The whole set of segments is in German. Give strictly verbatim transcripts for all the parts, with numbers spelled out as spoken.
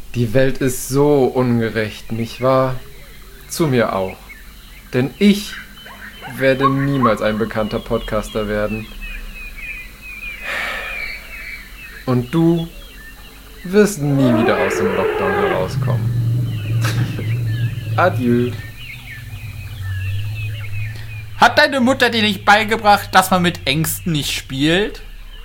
Die Welt ist so ungerecht, nicht wahr? Zu mir auch. Denn ich werde niemals ein bekannter Podcaster werden. Und du wirst nie wieder aus dem Lockdown herauskommen. Adieu. Hat deine Mutter dir nicht beigebracht, dass man mit Ängsten nicht spielt?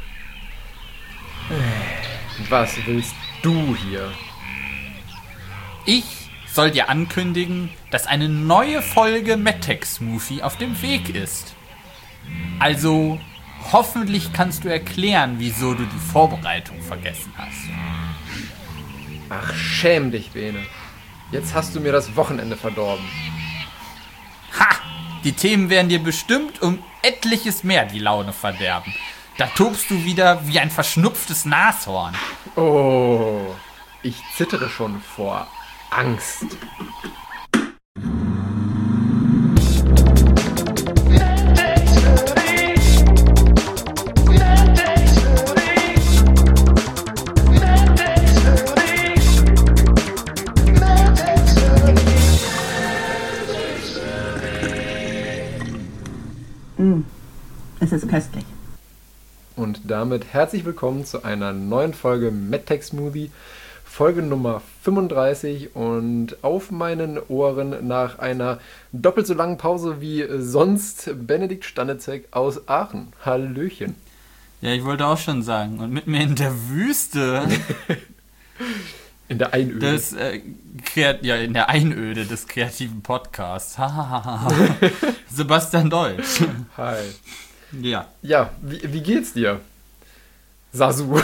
Was willst du hier? Ich soll dir ankündigen, dass eine neue Folge MedTech Smoothie auf dem Weg ist. Also, hoffentlich kannst du erklären, wieso du die Vorbereitung vergessen hast. Ach, schäm dich, Bene. Jetzt hast du mir das Wochenende verdorben. Ha! Die Themen werden dir bestimmt um etliches mehr die Laune verderben. Da tobst du wieder wie ein verschnupftes Nashorn. Oh, ich zittere schon vor Angst. Mm, es ist köstlich. Und damit herzlich willkommen zu einer neuen Folge MedTech Smoothie, Folge Nummer fünfunddreißig, und auf meinen Ohren nach einer doppelt so langen Pause wie sonst Benedikt Stanitzek aus Aachen. Hallöchen. Ja, ich wollte auch schon sagen, und mit mir in der Wüste... In der Einöde. Das, äh, kreat- ja, in der Einöde des kreativen Podcasts. Sebastian Deutsch. Hi. Ja. Ja, wie, wie geht's dir? Sasu.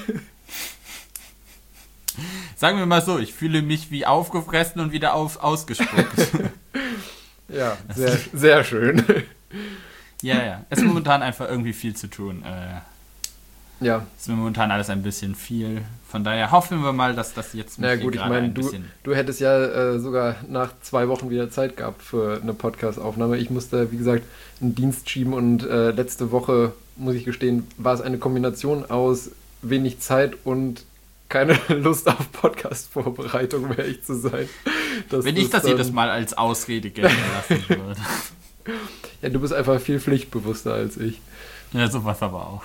Sagen wir mal so, ich fühle mich wie aufgefressen und wieder auf, ausgespuckt. Ja, sehr, sehr schön. Ja, ja. Es ist momentan einfach irgendwie viel zu tun. Äh, Ja. es ist mir momentan alles ein bisschen viel. Von daher hoffen wir mal, dass das jetzt Na gut, ich meine, du, du hättest ja äh, sogar nach zwei Wochen wieder Zeit gehabt für eine Podcast-Aufnahme. Ich musste, wie gesagt, einen Dienst schieben und äh, letzte Woche, muss ich gestehen, war es eine Kombination aus wenig Zeit und keine Lust auf Podcast-Vorbereitung, um ehrlich zu sein. Das Wenn ich ist, das ähm, jedes Mal als Ausrede gelten lassen würde. Ja, du bist einfach viel pflichtbewusster als ich. Ja, sowas aber auch.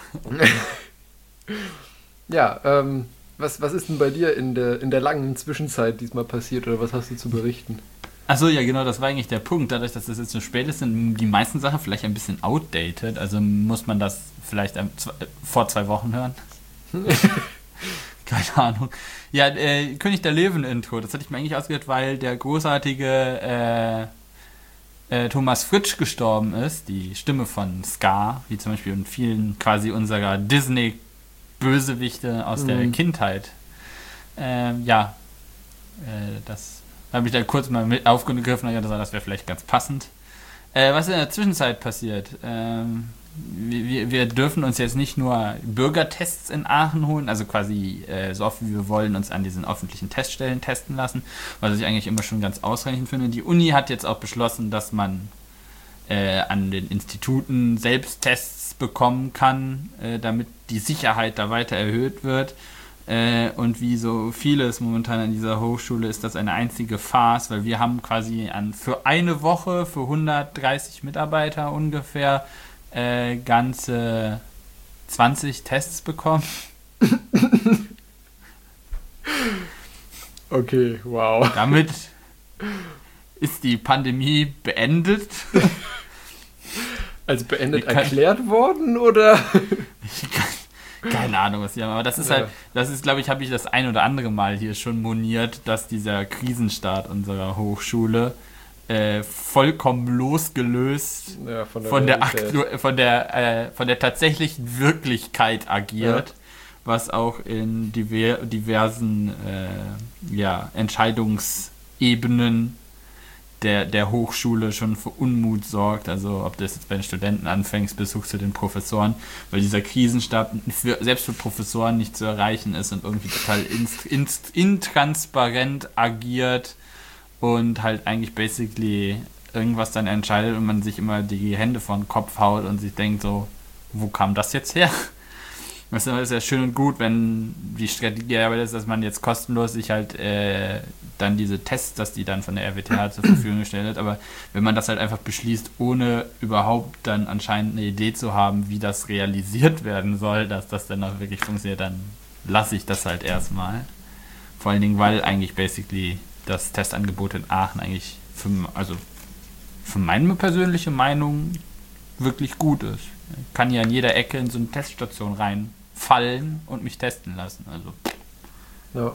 Ja, ähm, was, was ist denn bei dir in der, in der langen Zwischenzeit diesmal passiert, oder was hast du zu berichten? Achso, ja genau, das war eigentlich der Punkt. Dadurch, dass das jetzt so spät ist, sind die meisten Sachen vielleicht ein bisschen outdated. Also muss man das vielleicht ähm, zwei, äh, vor zwei Wochen hören. Keine Ahnung. Ja, äh, König der Löwen-Intro, das hatte ich mir eigentlich ausgehört, weil der großartige äh, äh, Thomas Fritsch gestorben ist, die Stimme von Scar, wie zum Beispiel in vielen quasi unserer Disney-Bösewichte aus mhm. der Kindheit. Äh, ja, äh, das habe ich da kurz mal mit aufgegriffen und gesagt, das wäre vielleicht ganz passend. Äh, was in der Zwischenzeit passiert? Ähm, wir, wir dürfen uns jetzt nicht nur Bürgertests in Aachen holen, also quasi äh, so oft wie wir wollen uns an diesen öffentlichen Teststellen testen lassen, was ich eigentlich immer schon ganz ausreichend finde. Die Uni hat jetzt auch beschlossen, dass man äh, an den Instituten selbst Tests bekommen kann, äh, damit die Sicherheit da weiter erhöht wird. Äh, und wie so vieles momentan an dieser Hochschule ist das eine einzige Farce, weil wir haben quasi an, für eine Woche, für hundertdreißig Mitarbeiter ungefähr, äh, ganze zwanzig Tests bekommen. Okay, wow. Damit ist die Pandemie beendet. Als beendet erklärt worden, oder? Ich kann, keine Ahnung, was die haben, aber das ist ja. halt, das ist, glaube ich, habe ich das ein oder andere Mal hier schon moniert, dass dieser Krisenstart unserer Hochschule äh, vollkommen losgelöst ja, von der von der, Aktu- von, der, äh, von der tatsächlichen Wirklichkeit agiert, ja. Was auch in diver- diversen äh, ja, Entscheidungsebenen Der, der Hochschule schon für Unmut sorgt, also ob du das jetzt bei den Studenten anfängst, bis hoch zu den Professoren, weil dieser Krisenstab für, selbst für Professoren nicht zu erreichen ist und irgendwie total inst, inst, intransparent agiert und halt eigentlich basically irgendwas dann entscheidet und man sich immer die Hände vor den Kopf haut und sich denkt so, wo kam das jetzt her? Das ist ja schön und gut, wenn die Strategie aber ist, dass man jetzt kostenlos sich halt äh, dann diese Tests, dass die dann von der R W T H zur Verfügung gestellt hat, aber wenn man das halt einfach beschließt, ohne überhaupt dann anscheinend eine Idee zu haben, wie das realisiert werden soll, dass das dann auch wirklich funktioniert, dann lasse ich das halt erstmal. Vor allen Dingen, weil eigentlich basically das Testangebot in Aachen eigentlich für, also für meine persönliche Meinung wirklich gut ist. Ich kann ja in jeder Ecke in so eine Teststation reinfallen und mich testen lassen. Also ja.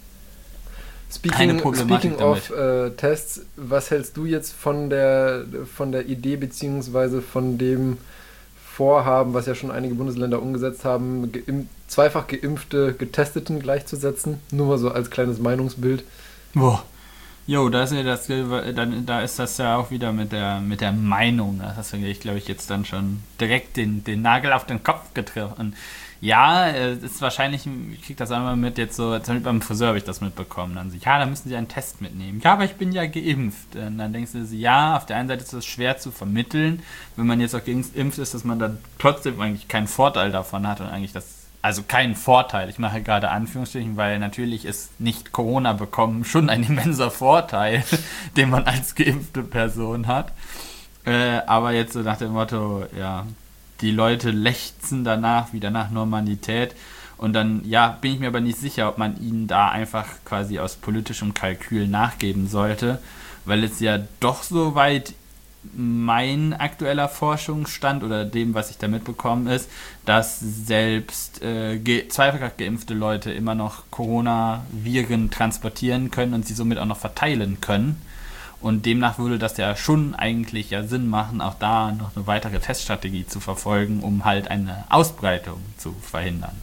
Keine Speaking, Problematik speaking of äh, Tests, was hältst du jetzt von der von der Idee beziehungsweise von dem Vorhaben, was ja schon einige Bundesländer umgesetzt haben, geimpf- zweifach geimpfte Getesteten gleichzusetzen? Nur mal so als kleines Meinungsbild. Boah. Jo, da ist ja das, dann, da ist das ja auch wieder mit der mit der Meinung. Das hast du, ich glaube ich, jetzt dann schon direkt den, den Nagel auf den Kopf getroffen. Ja, es ist wahrscheinlich, ich kriege das einmal mit, jetzt so, zum Beispiel beim Friseur habe ich das mitbekommen. Dann so, ja, da müssen Sie einen Test mitnehmen. Ja, aber ich bin ja geimpft. Und dann denkst du, ja, auf der einen Seite ist das schwer zu vermitteln, wenn man jetzt auch geimpft ist, dass man dann trotzdem eigentlich keinen Vorteil davon hat und eigentlich das, also keinen Vorteil. Ich mache gerade Anführungsstrichen, weil natürlich ist nicht Corona bekommen schon ein immenser Vorteil, den man als geimpfte Person hat. Äh, aber jetzt so nach dem Motto, ja, die Leute lechzen danach, wieder nach Normalität. Und dann, ja, bin ich mir aber nicht sicher, ob man ihnen da einfach quasi aus politischem Kalkül nachgeben sollte, weil es ja doch soweit mein aktueller Forschungsstand oder dem, was ich da mitbekommen ist, dass selbst äh, ge- zweifach geimpfte Leute immer noch Coronaviren transportieren können und sie somit auch noch verteilen können. Und demnach würde das ja schon eigentlich ja Sinn machen, auch da noch eine weitere Teststrategie zu verfolgen, um halt eine Ausbreitung zu verhindern.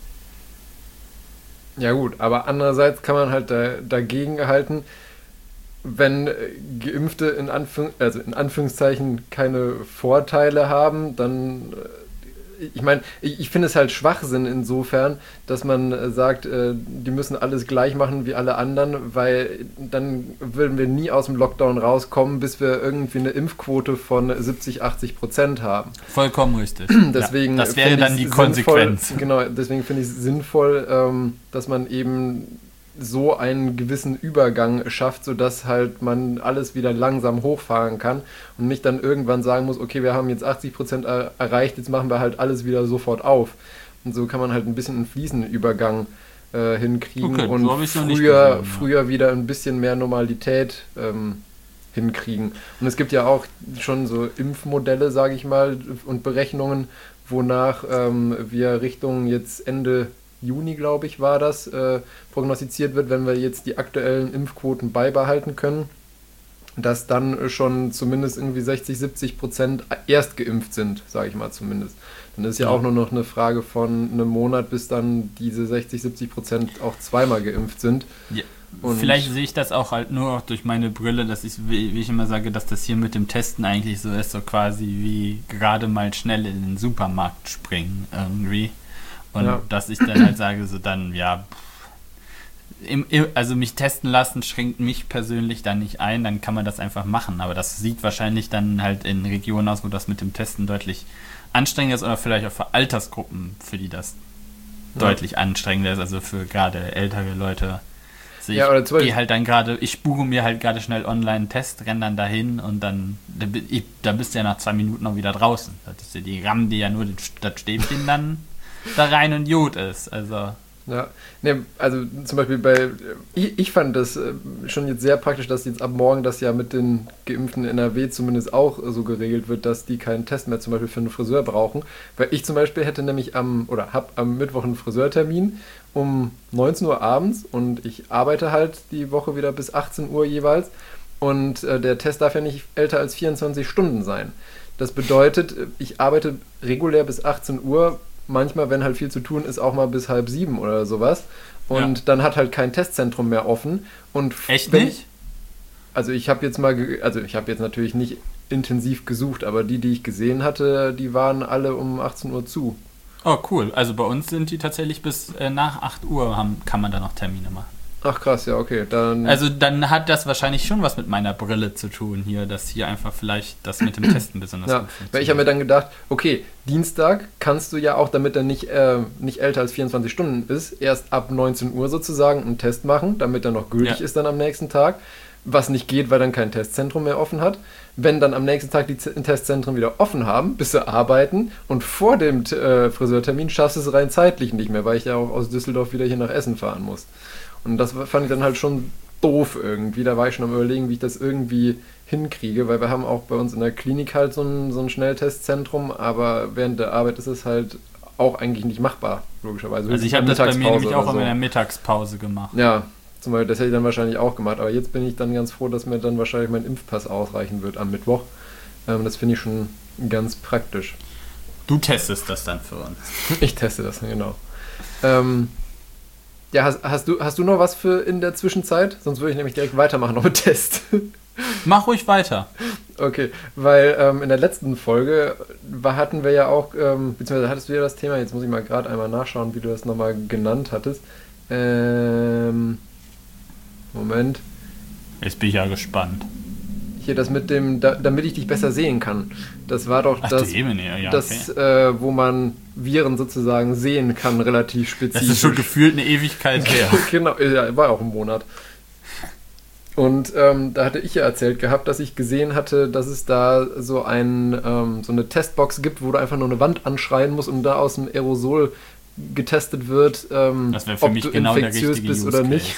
Ja gut, aber andererseits kann man halt da, dagegen halten, wenn Geimpfte in, Anführ- also in Anführungszeichen keine Vorteile haben, dann, ich meine, ich, ich finde es halt Schwachsinn insofern, dass man sagt, die müssen alles gleich machen wie alle anderen, weil dann würden wir nie aus dem Lockdown rauskommen, bis wir irgendwie eine Impfquote von siebzig, achtzig Prozent haben. Vollkommen richtig. Deswegen ja, das wäre dann die sinnvoll, Konsequenz. Genau, deswegen finde ich es sinnvoll, dass man eben so einen gewissen Übergang schafft, sodass halt man alles wieder langsam hochfahren kann und nicht dann irgendwann sagen muss, okay, wir haben jetzt achtzig Prozent er- erreicht, jetzt machen wir halt alles wieder sofort auf. Und so kann man halt ein bisschen einen fließenden Übergang äh, hinkriegen Okay, und so habe ich es noch nicht früher, gesehen, ja. früher wieder ein bisschen mehr Normalität ähm, hinkriegen. Und es gibt ja auch schon so Impfmodelle, sage ich mal, und Berechnungen, wonach ähm, wir Richtung jetzt Ende Juni, glaube ich, war das, äh, prognostiziert wird, wenn wir jetzt die aktuellen Impfquoten beibehalten können, dass dann schon zumindest irgendwie sechzig, siebzig Prozent erst geimpft sind, sage ich mal zumindest. Dann ist ja, ja auch nur noch eine Frage von einem Monat, bis dann diese sechzig, siebzig Prozent auch zweimal geimpft sind. Ja. Und vielleicht sehe ich das auch halt nur auch durch meine Brille, dass ich, wie ich immer sage, dass das hier mit dem Testen eigentlich so ist, so quasi wie gerade mal schnell in den Supermarkt springen irgendwie. Und ja. dass ich dann halt sage, so dann, ja, im, im, also mich testen lassen schränkt mich persönlich dann nicht ein, dann kann man das einfach machen. Aber das sieht wahrscheinlich dann halt in Regionen aus, wo das mit dem Testen deutlich anstrengender ist oder vielleicht auch für Altersgruppen, für die das ja. deutlich anstrengender ist, also für gerade ältere Leute. Also ja, ich gehe halt dann gerade, ich spuche mir halt gerade schnell online einen Test, renne dann dahin und dann, ich, da bist du ja nach zwei Minuten noch wieder draußen. Das ist ja, die rammen dir ja nur das Stäbchen dann da rein und gut ist, also. Ja, ne, also zum Beispiel bei, ich, ich fand das schon jetzt sehr praktisch, dass jetzt ab morgen das ja mit den Geimpften in N R W zumindest auch so geregelt wird, dass die keinen Test mehr zum Beispiel für einen Friseur brauchen, weil ich zum Beispiel hätte nämlich am, oder hab am Mittwoch einen Friseurtermin um neunzehn Uhr abends und ich arbeite halt die Woche wieder bis achtzehn Uhr jeweils und äh, der Test darf ja nicht älter als vierundzwanzig Stunden sein. Das bedeutet, ich arbeite regulär bis achtzehn Uhr, manchmal, wenn halt viel zu tun ist, auch mal bis halb sieben oder sowas. Und ja. dann hat halt kein Testzentrum mehr offen. Und echt wenn, nicht? Also ich habe jetzt mal, ge- also ich habe jetzt natürlich nicht intensiv gesucht, aber die, die ich gesehen hatte, die waren alle um achtzehn Uhr zu. Oh, cool. Also bei uns sind die tatsächlich bis äh, nach acht Uhr, haben, kann man da noch Termine machen. Ach krass, ja, okay. Dann Also dann hat das wahrscheinlich schon was mit meiner Brille zu tun hier, dass hier einfach vielleicht das mit dem Testen besonders ja, gut funktioniert. weil ich habe mir dann gedacht, okay, Dienstag kannst du ja auch, damit er nicht, äh, nicht älter als vierundzwanzig Stunden ist, erst ab neunzehn Uhr sozusagen einen Test machen, damit er noch gültig Ja. ist dann am nächsten Tag. Was nicht geht, weil dann kein Testzentrum mehr offen hat. Wenn dann am nächsten Tag die Z- Testzentren wieder offen haben, bist du arbeiten und vor dem äh, Friseurtermin schaffst du es rein zeitlich nicht mehr, weil ich ja auch aus Düsseldorf wieder hier nach Essen fahren muss. Und das fand ich dann halt schon doof irgendwie. Da war ich schon am Überlegen, wie ich das irgendwie hinkriege, weil wir haben auch bei uns in der Klinik halt so ein, so ein Schnelltestzentrum, aber während der Arbeit ist es halt auch eigentlich nicht machbar, logischerweise. Also ich habe das bei mir nämlich auch in der Mittagspause gemacht. Ja, zum Beispiel, das hätte ich dann wahrscheinlich auch gemacht, aber jetzt bin ich dann ganz froh, dass mir dann wahrscheinlich mein Impfpass ausreichen wird am Mittwoch. Ähm, das finde ich schon ganz praktisch. Du testest das dann für uns. Ich teste das, genau. Ähm, ja, hast, hast, du, hast du noch was für in der Zwischenzeit? Sonst würde ich nämlich direkt weitermachen noch mit Test. Mach ruhig weiter. Okay, weil ähm, in der letzten Folge war, hatten wir ja auch, ähm, beziehungsweise hattest du ja das Thema, jetzt muss ich mal gerade einmal nachschauen, wie du das nochmal genannt hattest. Ähm, Moment. Jetzt bin ich ja gespannt. Hier das mit dem, da, damit ich dich besser sehen kann. Das war doch Ach, das, du Ebene, ja, das okay. äh, wo man Viren sozusagen sehen kann, relativ spezifisch. Das ist schon gefühlt eine Ewigkeit her. Genau, ja, war auch ein Monat. Und ähm, da hatte ich ja erzählt gehabt, dass ich gesehen hatte, dass es da so, ein, ähm, so eine Testbox gibt, wo du einfach nur eine Wand anschreien musst und da aus dem Aerosol getestet wird, ähm, Das wäre für ob mich du genau der infektiös richtige bist Use oder nicht.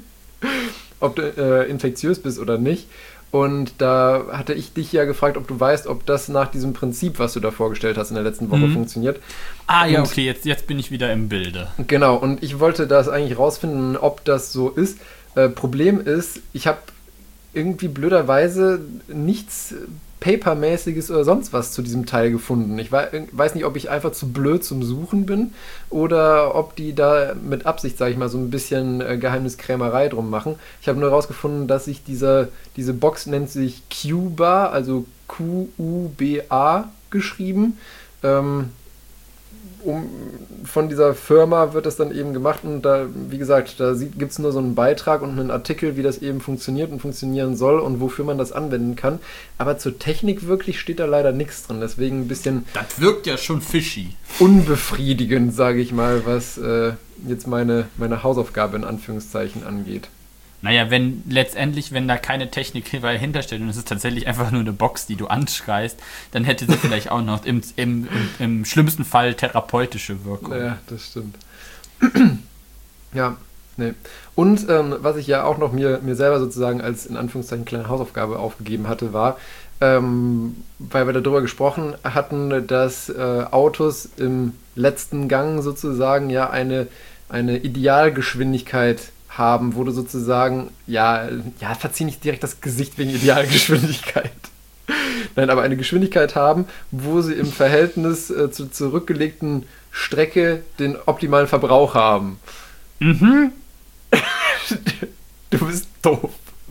Ob du äh, infektiös bist oder nicht. Und da hatte ich dich ja gefragt, ob du weißt, ob das nach diesem Prinzip, was du da vorgestellt hast in der letzten Woche, Mhm. funktioniert. Ah ja, Und- okay, jetzt, jetzt bin ich wieder im Bilde. Genau, und ich wollte das eigentlich rausfinden, ob das so ist. Äh, Problem ist, ich habe irgendwie blöderweise nichts Papermäßiges oder sonst was zu diesem Teil gefunden. Ich wei- weiß nicht, ob ich einfach zu blöd zum Suchen bin oder ob die da mit Absicht, sage ich mal, so ein bisschen äh, Geheimniskrämerei drum machen. Ich habe nur herausgefunden, dass sich dieser, diese Box nennt sich Q-Bar, also Q U B A geschrieben. Ähm, um, von dieser Firma wird das dann eben gemacht und da, wie gesagt, da gibt es nur so einen Beitrag und einen Artikel, wie das eben funktioniert und funktionieren soll und wofür man das anwenden kann. Aber zur Technik wirklich steht da leider nichts drin. Deswegen ein bisschen Das wirkt ja schon fishy. unbefriedigend, sage ich mal, was äh, jetzt meine, meine Hausaufgabe in Anführungszeichen angeht. Naja, wenn letztendlich, wenn da keine Technik hintersteht und es ist tatsächlich einfach nur eine Box, die du anschreist, dann hätte sie vielleicht auch noch im, im, im, im schlimmsten Fall therapeutische Wirkung. Ja, das stimmt. Ja, nee. Und ähm, was ich ja auch noch mir, mir selber sozusagen als in Anführungszeichen kleine Hausaufgabe aufgegeben hatte, war, ähm, weil wir darüber gesprochen hatten, dass äh, Autos im letzten Gang sozusagen ja eine, eine Idealgeschwindigkeit haben, wo du sozusagen, ja, ja, verzieh nicht direkt das Gesicht wegen Idealgeschwindigkeit. Nein, aber eine Geschwindigkeit haben, wo sie im Verhältnis äh, zur zurückgelegten Strecke den optimalen Verbrauch haben. Mhm. Du bist doof.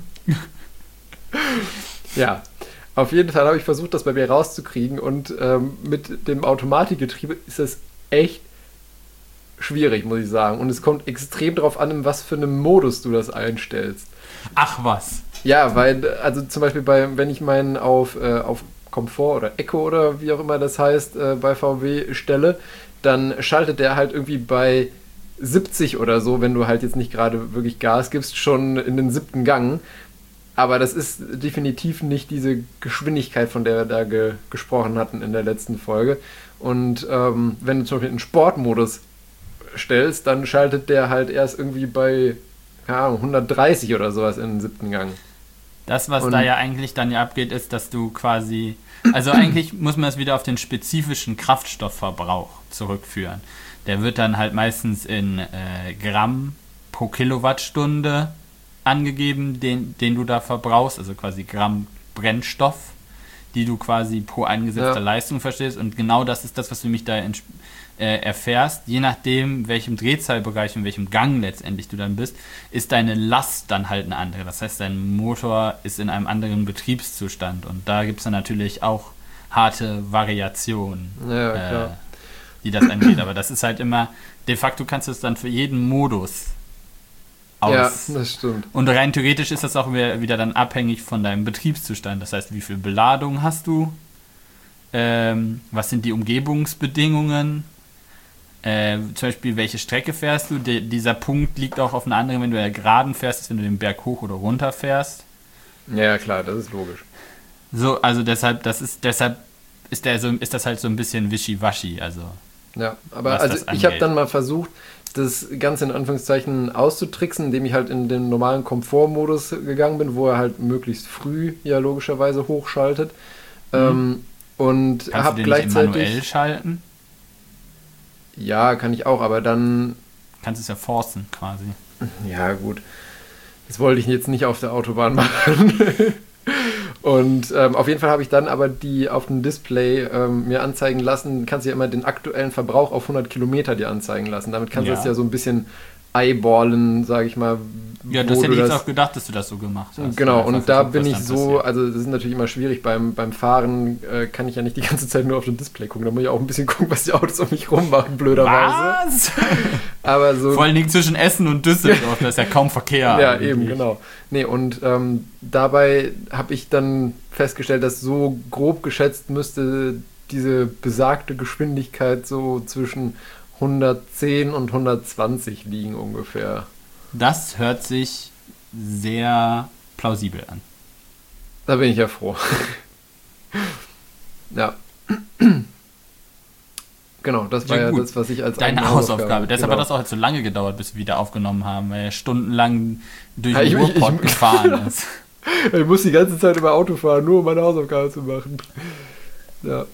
Ja, auf jeden Fall habe ich versucht, das bei mir rauszukriegen und ähm, mit dem Automatikgetriebe ist das echt schwierig, muss ich sagen. Und es kommt extrem darauf an, in was für einem Modus du das einstellst. Ach was. Ja, weil, also zum Beispiel, bei, wenn ich meinen auf, äh, auf Komfort oder Eco oder wie auch immer das heißt, äh, bei V W stelle, dann schaltet der halt irgendwie bei siebzig oder so, wenn du halt jetzt nicht gerade wirklich Gas gibst, schon in den siebten Gang. Aber das ist definitiv nicht diese Geschwindigkeit, von der wir da ge gesprochen hatten in der letzten Folge. Und ähm, wenn du zum Beispiel einen Sportmodus stellst, dann schaltet der halt erst irgendwie bei, keine Ahnung, hundertdreißig oder sowas in den siebten Gang. Das, was Und- da ja eigentlich dann ja abgeht, ist, dass du quasi, also eigentlich muss man es wieder auf den spezifischen Kraftstoffverbrauch zurückführen. Der wird dann halt meistens in äh, Gramm pro Kilowattstunde angegeben, den, den du da verbrauchst, also quasi Gramm Brennstoff, die du quasi pro eingesetzter Ja. Leistung verstehst. Und genau das ist das, was du mich da ents- äh, erfährst. Je nachdem, welchem Drehzahlbereich und welchem Gang letztendlich du dann bist, ist deine Last dann halt eine andere. Das heißt, dein Motor ist in einem anderen Betriebszustand. Und da gibt es dann natürlich auch harte Variationen, Ja, äh, klar. die das angeht. Aber das ist halt immer, de facto kannst du es dann für jeden Modus aus. Ja, das stimmt. Und rein theoretisch ist das auch wieder, wieder dann abhängig von deinem Betriebszustand. Das heißt, wie viel Beladung hast du? Ähm, was sind die Umgebungsbedingungen? Äh, zum Beispiel, welche Strecke fährst du? De- dieser Punkt liegt auch auf einer anderen, wenn du ja geraden fährst, als wenn du den Berg hoch oder runter fährst. Ja, klar, das ist logisch. So, also deshalb, das ist, deshalb ist, der so, ist das halt so ein bisschen wischiwaschi. Also, Ja, aber was also das ich habe angeht. dann mal versucht, das Ganze in Anführungszeichen auszutricksen, indem ich halt in den normalen Komfortmodus gegangen bin, wo er halt möglichst früh ja logischerweise hochschaltet. Mhm. Ähm, und kannst habe du den nicht manuell gleichzeitig. schalten? Ja, kann ich auch, aber dann. Kannst es ja forcen quasi. Ja, gut. Das wollte ich jetzt nicht auf der Autobahn machen. Und ähm, auf jeden Fall habe ich dann aber die auf dem Display ähm, mir anzeigen lassen, kannst du ja immer den aktuellen Verbrauch auf hundert Kilometer dir anzeigen lassen. Damit kannst du Ja. das ja so ein bisschen eyeballen, sage ich mal. Ja, wo das hätte du ich jetzt auch gedacht, dass du das so gemacht hast. Genau, Einfach und da geguckt, bin was ich dann so, passiert. also das ist natürlich immer schwierig, beim, beim Fahren äh, kann ich ja nicht die ganze Zeit nur auf das Display gucken, da muss ich auch ein bisschen gucken, was die Autos um mich rum machen, blöderweise. Was? Aber so, Vor allen Dingen zwischen Essen und Düsseldorf, da ist ja kaum Verkehr. ja, eigentlich. eben, genau. Nee, und ähm, dabei habe ich dann festgestellt, dass so grob geschätzt müsste diese besagte Geschwindigkeit so zwischen hundertzehn und hundertzwanzig liegen ungefähr. Das hört sich sehr plausibel an. Da bin ich ja froh. Ja. Genau, das war Ja, ja, gut. das, was ich als Deine eigene Hausaufgabe. Deshalb genau. hat das auch jetzt so lange gedauert, bis wir wieder aufgenommen haben, weil er stundenlang durch Ja, den ich- ich- Ruhrpott ich- gefahren ist. Ich muss die ganze Zeit über Auto fahren, nur um meine Hausaufgabe zu machen. Ja.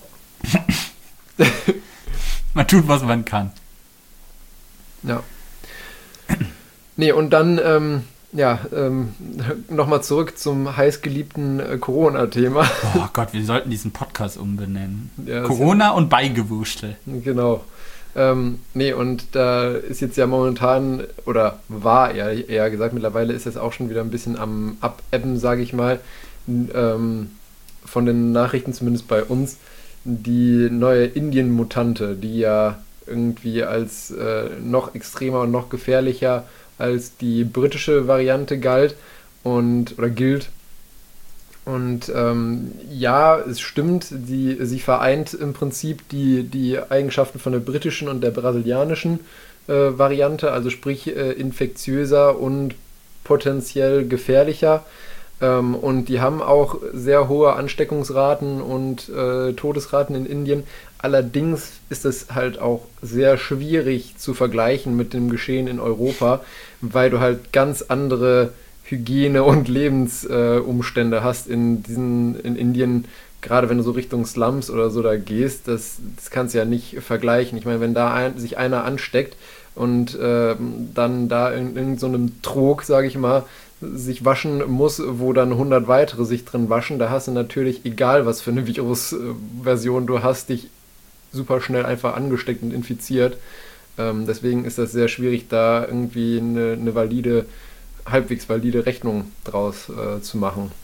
Man tut, was man kann. Ja. Nee, und dann, ähm, ja, ähm, nochmal zurück zum heißgeliebten äh, Corona-Thema. Oh Gott, wir sollten diesen Podcast umbenennen. Ja, das Corona und Beigewurstel. Genau. Ähm, nee, und da ist jetzt ja momentan, oder war eher, eher gesagt, mittlerweile ist es auch schon wieder ein bisschen am Abebben, sage ich mal, n- ähm, von den Nachrichten, zumindest bei uns, die neue Indien-Mutante, die ja irgendwie als äh, noch extremer und noch gefährlicher als die britische Variante galt und oder gilt. Und ähm, ja, es stimmt, die, sie vereint im Prinzip die, die Eigenschaften von der britischen und der brasilianischen äh, Variante, also sprich äh, infektiöser und potenziell gefährlicher. Ähm, und die haben auch sehr hohe Ansteckungsraten und äh, Todesraten in Indien. Allerdings ist es halt auch sehr schwierig zu vergleichen mit dem Geschehen in Europa, weil du halt ganz andere Hygiene- und Lebensumstände äh, hast in diesen in Indien, gerade wenn du so Richtung Slums oder so da gehst, das, das kannst du ja nicht vergleichen. Ich meine, wenn da ein, sich einer ansteckt und äh, dann da in, in so einem Trog, sage ich mal, sich waschen muss, wo dann hundert weitere sich drin waschen, da hast du natürlich, egal was für eine Virusversion du hast, dich super schnell einfach angesteckt und infiziert. Ähm, deswegen ist das sehr schwierig, da irgendwie eine, eine valide halbwegs valide Rechnung draus äh, zu machen.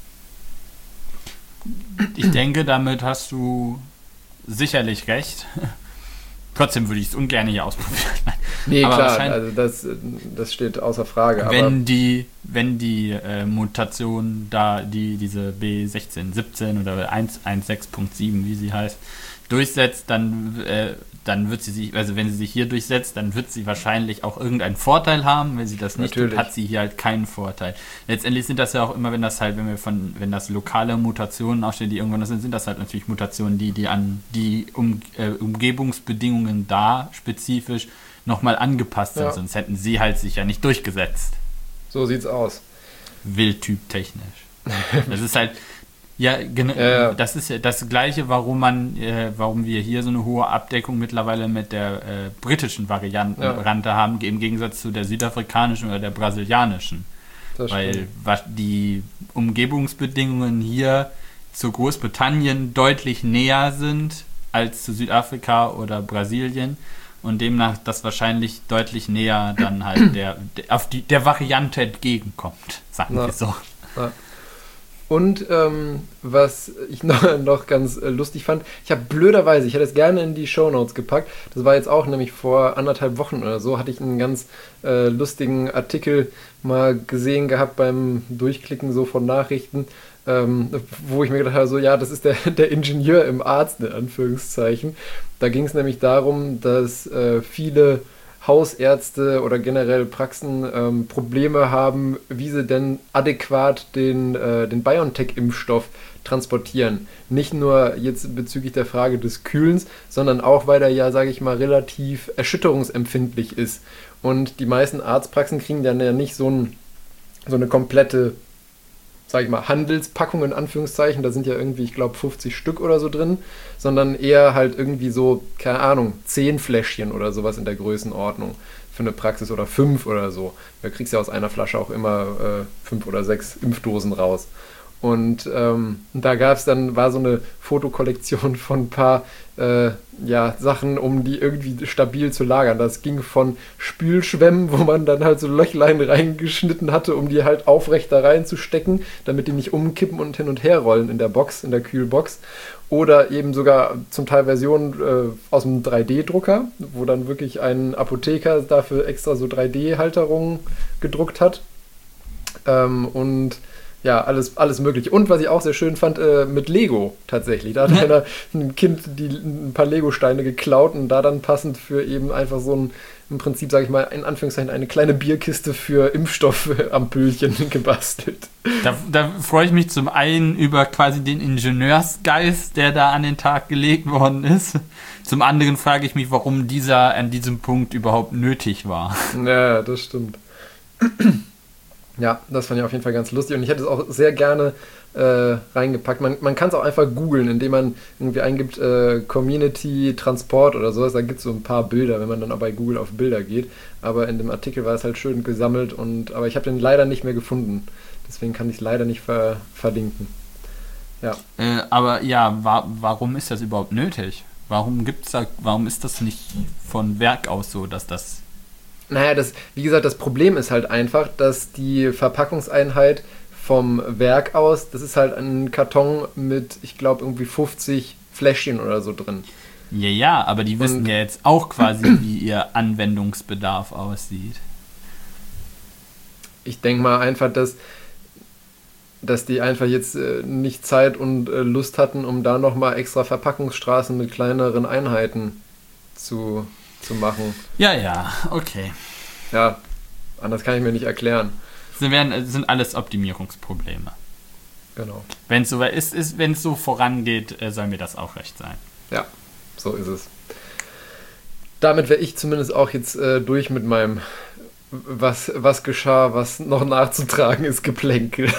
Ich denke, damit hast du sicherlich recht. Trotzdem würde ich es ungern hier ausprobieren. Nee, Aber klar, wahrscheinlich- also das, das steht außer Frage. Aber Wenn die, wenn die äh, Mutation da, die diese B sechzehn siebzehn oder eins eins sechs Punkt sieben, wie sie heißt, durchsetzt, dann, äh, dann wird sie sich, also wenn sie sich hier durchsetzt, dann wird sie wahrscheinlich auch irgendeinen Vorteil haben. Wenn sie das nicht Natürlich. tut, hat sie hier halt keinen Vorteil. Letztendlich sind das ja auch immer, wenn das halt, wenn wir von, wenn das lokale Mutationen aufstehen, die irgendwann das sind, sind das halt natürlich Mutationen, die, die an die um, äh, Umgebungsbedingungen da spezifisch nochmal angepasst sind, Ja. sonst hätten sie halt sich ja nicht durchgesetzt. so sieht's aus. Wildtyp-technisch. Das ist halt, ja, genau, Ja, ja. das ist ja das Gleiche, warum man, äh, warum wir hier so eine hohe Abdeckung mittlerweile mit der äh, britischen Variante Ja. Variante haben, im Gegensatz zu der südafrikanischen oder der brasilianischen. Das Weil stimmt. was die Umgebungsbedingungen hier zu Großbritannien deutlich näher sind als zu Südafrika oder Brasilien und demnach das wahrscheinlich deutlich näher dann halt der, der auf die der Variante entgegenkommt, sagen Ja. wir so. Ja. Und ähm, was ich noch, noch ganz äh, lustig fand, ich habe blöderweise, ich hätte es gerne in die Shownotes gepackt, das war jetzt auch nämlich vor anderthalb Wochen oder so, hatte ich einen ganz äh, lustigen Artikel mal gesehen gehabt beim Durchklicken so von Nachrichten, ähm, wo ich mir gedacht habe, so ja, das ist der, der Ingenieur im Arzt, in Anführungszeichen. Da ging es nämlich darum, dass äh, viele Hausärzte oder generell Praxen ähm, Probleme haben, wie sie denn adäquat den, äh, den BioNTech-Impfstoff transportieren. Nicht nur jetzt bezüglich der Frage des Kühlens, sondern auch, weil er ja, sage ich mal, relativ erschütterungsempfindlich ist. Und die meisten Arztpraxen kriegen dann ja nicht so, ein, so eine komplette, sag ich mal, Handelspackung in Anführungszeichen, da sind ja irgendwie, ich glaube, fünfzig Stück oder so drin, sondern eher halt irgendwie so, keine Ahnung, zehn Fläschchen oder sowas in der Größenordnung für eine Praxis oder fünf oder so. Da kriegst du ja aus einer Flasche auch immer äh, fünf oder sechs Impfdosen raus. Und ähm, da gab es dann, war so eine Fotokollektion von ein paar äh, ja, Sachen, um die irgendwie stabil zu lagern. Das ging von Spülschwämmen, wo man dann halt so Löchlein reingeschnitten hatte, um die halt aufrecht da reinzustecken, damit die nicht umkippen und hin und her rollen in der Box, in der Kühlbox. Oder eben sogar zum Teil Versionen äh, aus einem drei D-Drucker, wo dann wirklich ein Apotheker dafür extra so drei D-Halterungen gedruckt hat. Ähm, und ja, alles, alles mögliche. Und was ich auch sehr schön fand, äh, mit Lego tatsächlich. Da hat Ja. einer, ein Kind die, ein paar Lego-Steine geklaut und da dann passend für eben einfach so ein, im Prinzip, sage ich mal, in Anführungszeichen eine kleine Bierkiste für Impfstoffampüllchen gebastelt. Da, da freue ich mich zum einen über quasi den Ingenieursgeist, der da an den Tag gelegt worden ist. Zum anderen frage ich mich, warum dieser an diesem Punkt überhaupt nötig war. Ja, das stimmt. Ja, das fand ich auf jeden Fall ganz lustig und ich hätte es auch sehr gerne äh, reingepackt. Man, man kann es auch einfach googeln, indem man irgendwie eingibt äh, Community Transport oder sowas. Da gibt es so ein paar Bilder, wenn man dann auch bei Google auf Bilder geht. Aber in dem Artikel war es halt schön gesammelt und aber ich habe den leider nicht mehr gefunden. Deswegen kann ich es leider nicht ver, verlinken. Ja. Äh, aber ja, wa warum ist das überhaupt nötig? Warum gibt's da, warum ist das nicht von Werk aus so, dass das... Naja, das, wie gesagt, das Problem ist halt einfach, dass die Verpackungseinheit vom Werk aus, das ist halt ein Karton mit, ich glaube, irgendwie fünfzig Fläschchen oder so drin. Ja, ja, aber die wissen Und- ja jetzt auch quasi, wie ihr Anwendungsbedarf aussieht. Ich denke mal einfach, dass, dass die einfach jetzt äh, nicht Zeit und äh, Lust hatten, um da nochmal extra Verpackungsstraßen mit kleineren Einheiten zu, zu machen. Ja, ja, okay. Ja, anders kann ich mir nicht erklären. Das werden, das sind alles Optimierungsprobleme. Genau. Wenn es so ist, ist wenn es so vorangeht, äh, soll mir das auch recht sein. Ja, so ist es. Damit wäre ich zumindest auch jetzt äh, durch mit meinem was, was geschah, was noch nachzutragen ist, Geplänkel.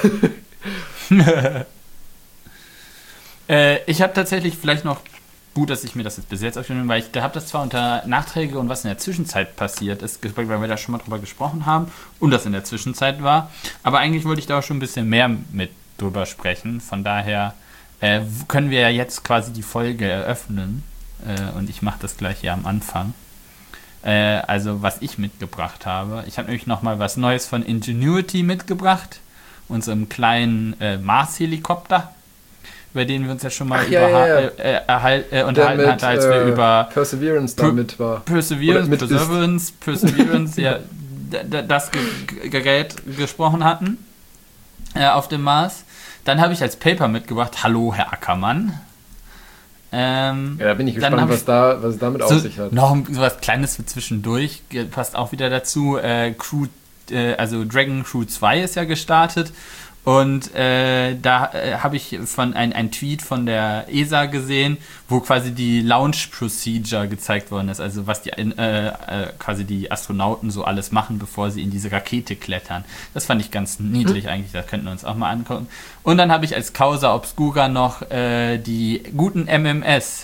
äh, ich habe tatsächlich vielleicht noch, gut, dass ich mir das jetzt bis jetzt aufgenommen habe, weil ich da habe das zwar unter Nachträge und was in der Zwischenzeit passiert ist, weil wir da schon mal drüber gesprochen haben und das in der Zwischenzeit war, aber eigentlich wollte ich da auch schon ein bisschen mehr mit drüber sprechen, von daher äh, können wir ja jetzt quasi die Folge eröffnen äh, und ich mache das gleich hier am Anfang. Äh, also was ich mitgebracht habe. Ich habe nämlich nochmal was Neues von Ingenuity mitgebracht, unserem kleinen äh, Mars-Helikopter, über den wir uns ja schon mal Ach, ja, über, ja, ja. Äh, erhal- äh, Der unterhalten mit, hatten, als wir äh, über Perseverance Per- damit war. Perseverance, Oder mit Perseverance, Perseverance, ja, d- d- das Ge- Gerät gesprochen hatten äh, auf dem Mars. Dann habe ich als Paper mitgebracht, hallo Herr Ackermann. Ähm, Ja, da bin ich dann gespannt, hab was, ich da, was es damit auf so, sich hat. noch so was Kleines für zwischendurch, ge- passt auch wieder dazu. Äh, Crew, äh, also Dragon Crew zwei ist ja gestartet und äh, da äh, habe ich von ein, ein Tweet von der E S A gesehen, wo quasi die Launch Procedure gezeigt worden ist, also was die äh, äh, quasi die Astronauten so alles machen, bevor sie in diese Rakete klettern. Das fand ich ganz niedlich Hm. eigentlich, das könnten wir uns auch mal angucken. Und dann habe ich als Causa Obscura noch äh, die guten M M S.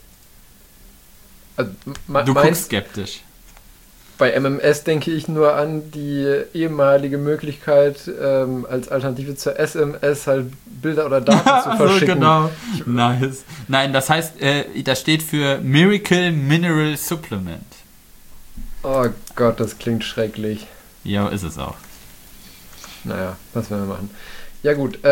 Also, me- Du meinst, guckst skeptisch. bei M M S denke ich nur an die ehemalige Möglichkeit, ähm, als Alternative zur S M S halt Bilder oder Daten zu verschicken. genau. Nice. Nein, das heißt, äh, das steht für Miracle Mineral Supplement. Oh Gott, das klingt schrecklich. Ja, ist es auch. Naja, was werden wir machen? Ja gut, ähm,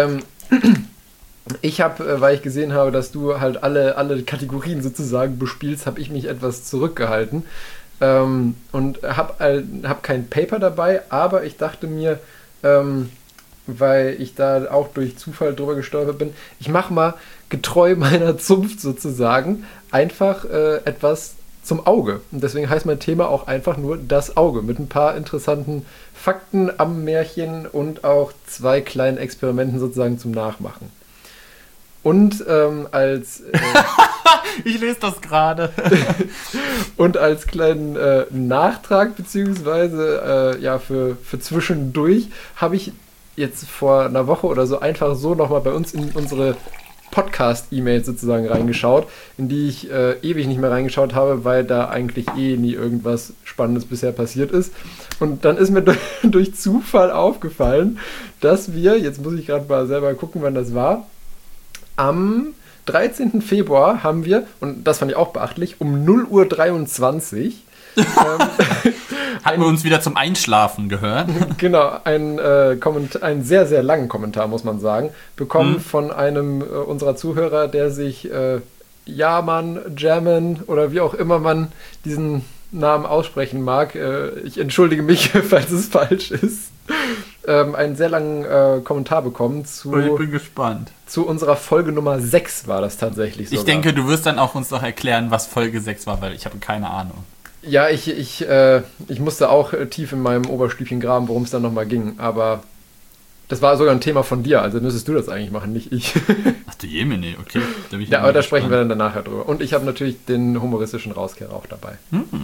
Ich habe, äh, weil ich gesehen habe, dass du halt alle, alle Kategorien sozusagen bespielst, habe ich mich etwas zurückgehalten. Ähm, und habe äh, hab kein Paper dabei, aber ich dachte mir, ähm, weil ich da auch durch Zufall drüber gestolpert bin, ich mache mal getreu meiner Zunft sozusagen einfach äh, etwas zum Auge. Und deswegen heißt mein Thema auch einfach nur das Auge, mit ein paar interessanten Fakten am Märchen und auch zwei kleinen Experimenten sozusagen zum Nachmachen. Und ähm, als äh, ich lese das gerade. und als kleinen äh, Nachtrag beziehungsweise äh, ja für, für zwischendurch habe ich jetzt vor einer Woche oder so einfach so nochmal bei uns in unsere Podcast-E-Mails sozusagen reingeschaut, in die ich äh, ewig nicht mehr reingeschaut habe, weil da eigentlich eh nie irgendwas Spannendes bisher passiert ist. Und dann ist mir durch, durch Zufall aufgefallen, dass wir, jetzt muss ich gerade mal selber gucken, wann das war, am dreizehnten Februar haben wir, und das fand ich auch beachtlich, um null Uhr dreiundzwanzig ähm, Hatten wir uns wieder zum Einschlafen gehört. Genau, ein, äh, Komment- einen sehr, sehr langen Kommentar, muss man sagen, bekommen Mhm. von einem äh, unserer Zuhörer, der sich äh, Jaman, German oder wie auch immer man diesen Namen aussprechen mag. Äh, ich entschuldige mich, falls es falsch ist. Ähm, einen sehr langen äh, Kommentar bekommen zu, Ich bin gespannt. zu unserer Folge Nummer sechs war das tatsächlich sogar. Ich denke, du wirst dann auch uns noch erklären, was Folge sechs war, weil ich habe keine Ahnung. Ja, ich, ich, äh, ich musste auch äh, tief in meinem Oberstübchen graben, worum es dann nochmal ging, aber das war sogar ein Thema von dir, also müsstest du das eigentlich machen, nicht ich. Ach du Jemine, okay. Da bin ich Ja, aber da gespannt. sprechen wir dann danach drüber. Und ich habe natürlich den humoristischen Rauskehrer auch dabei.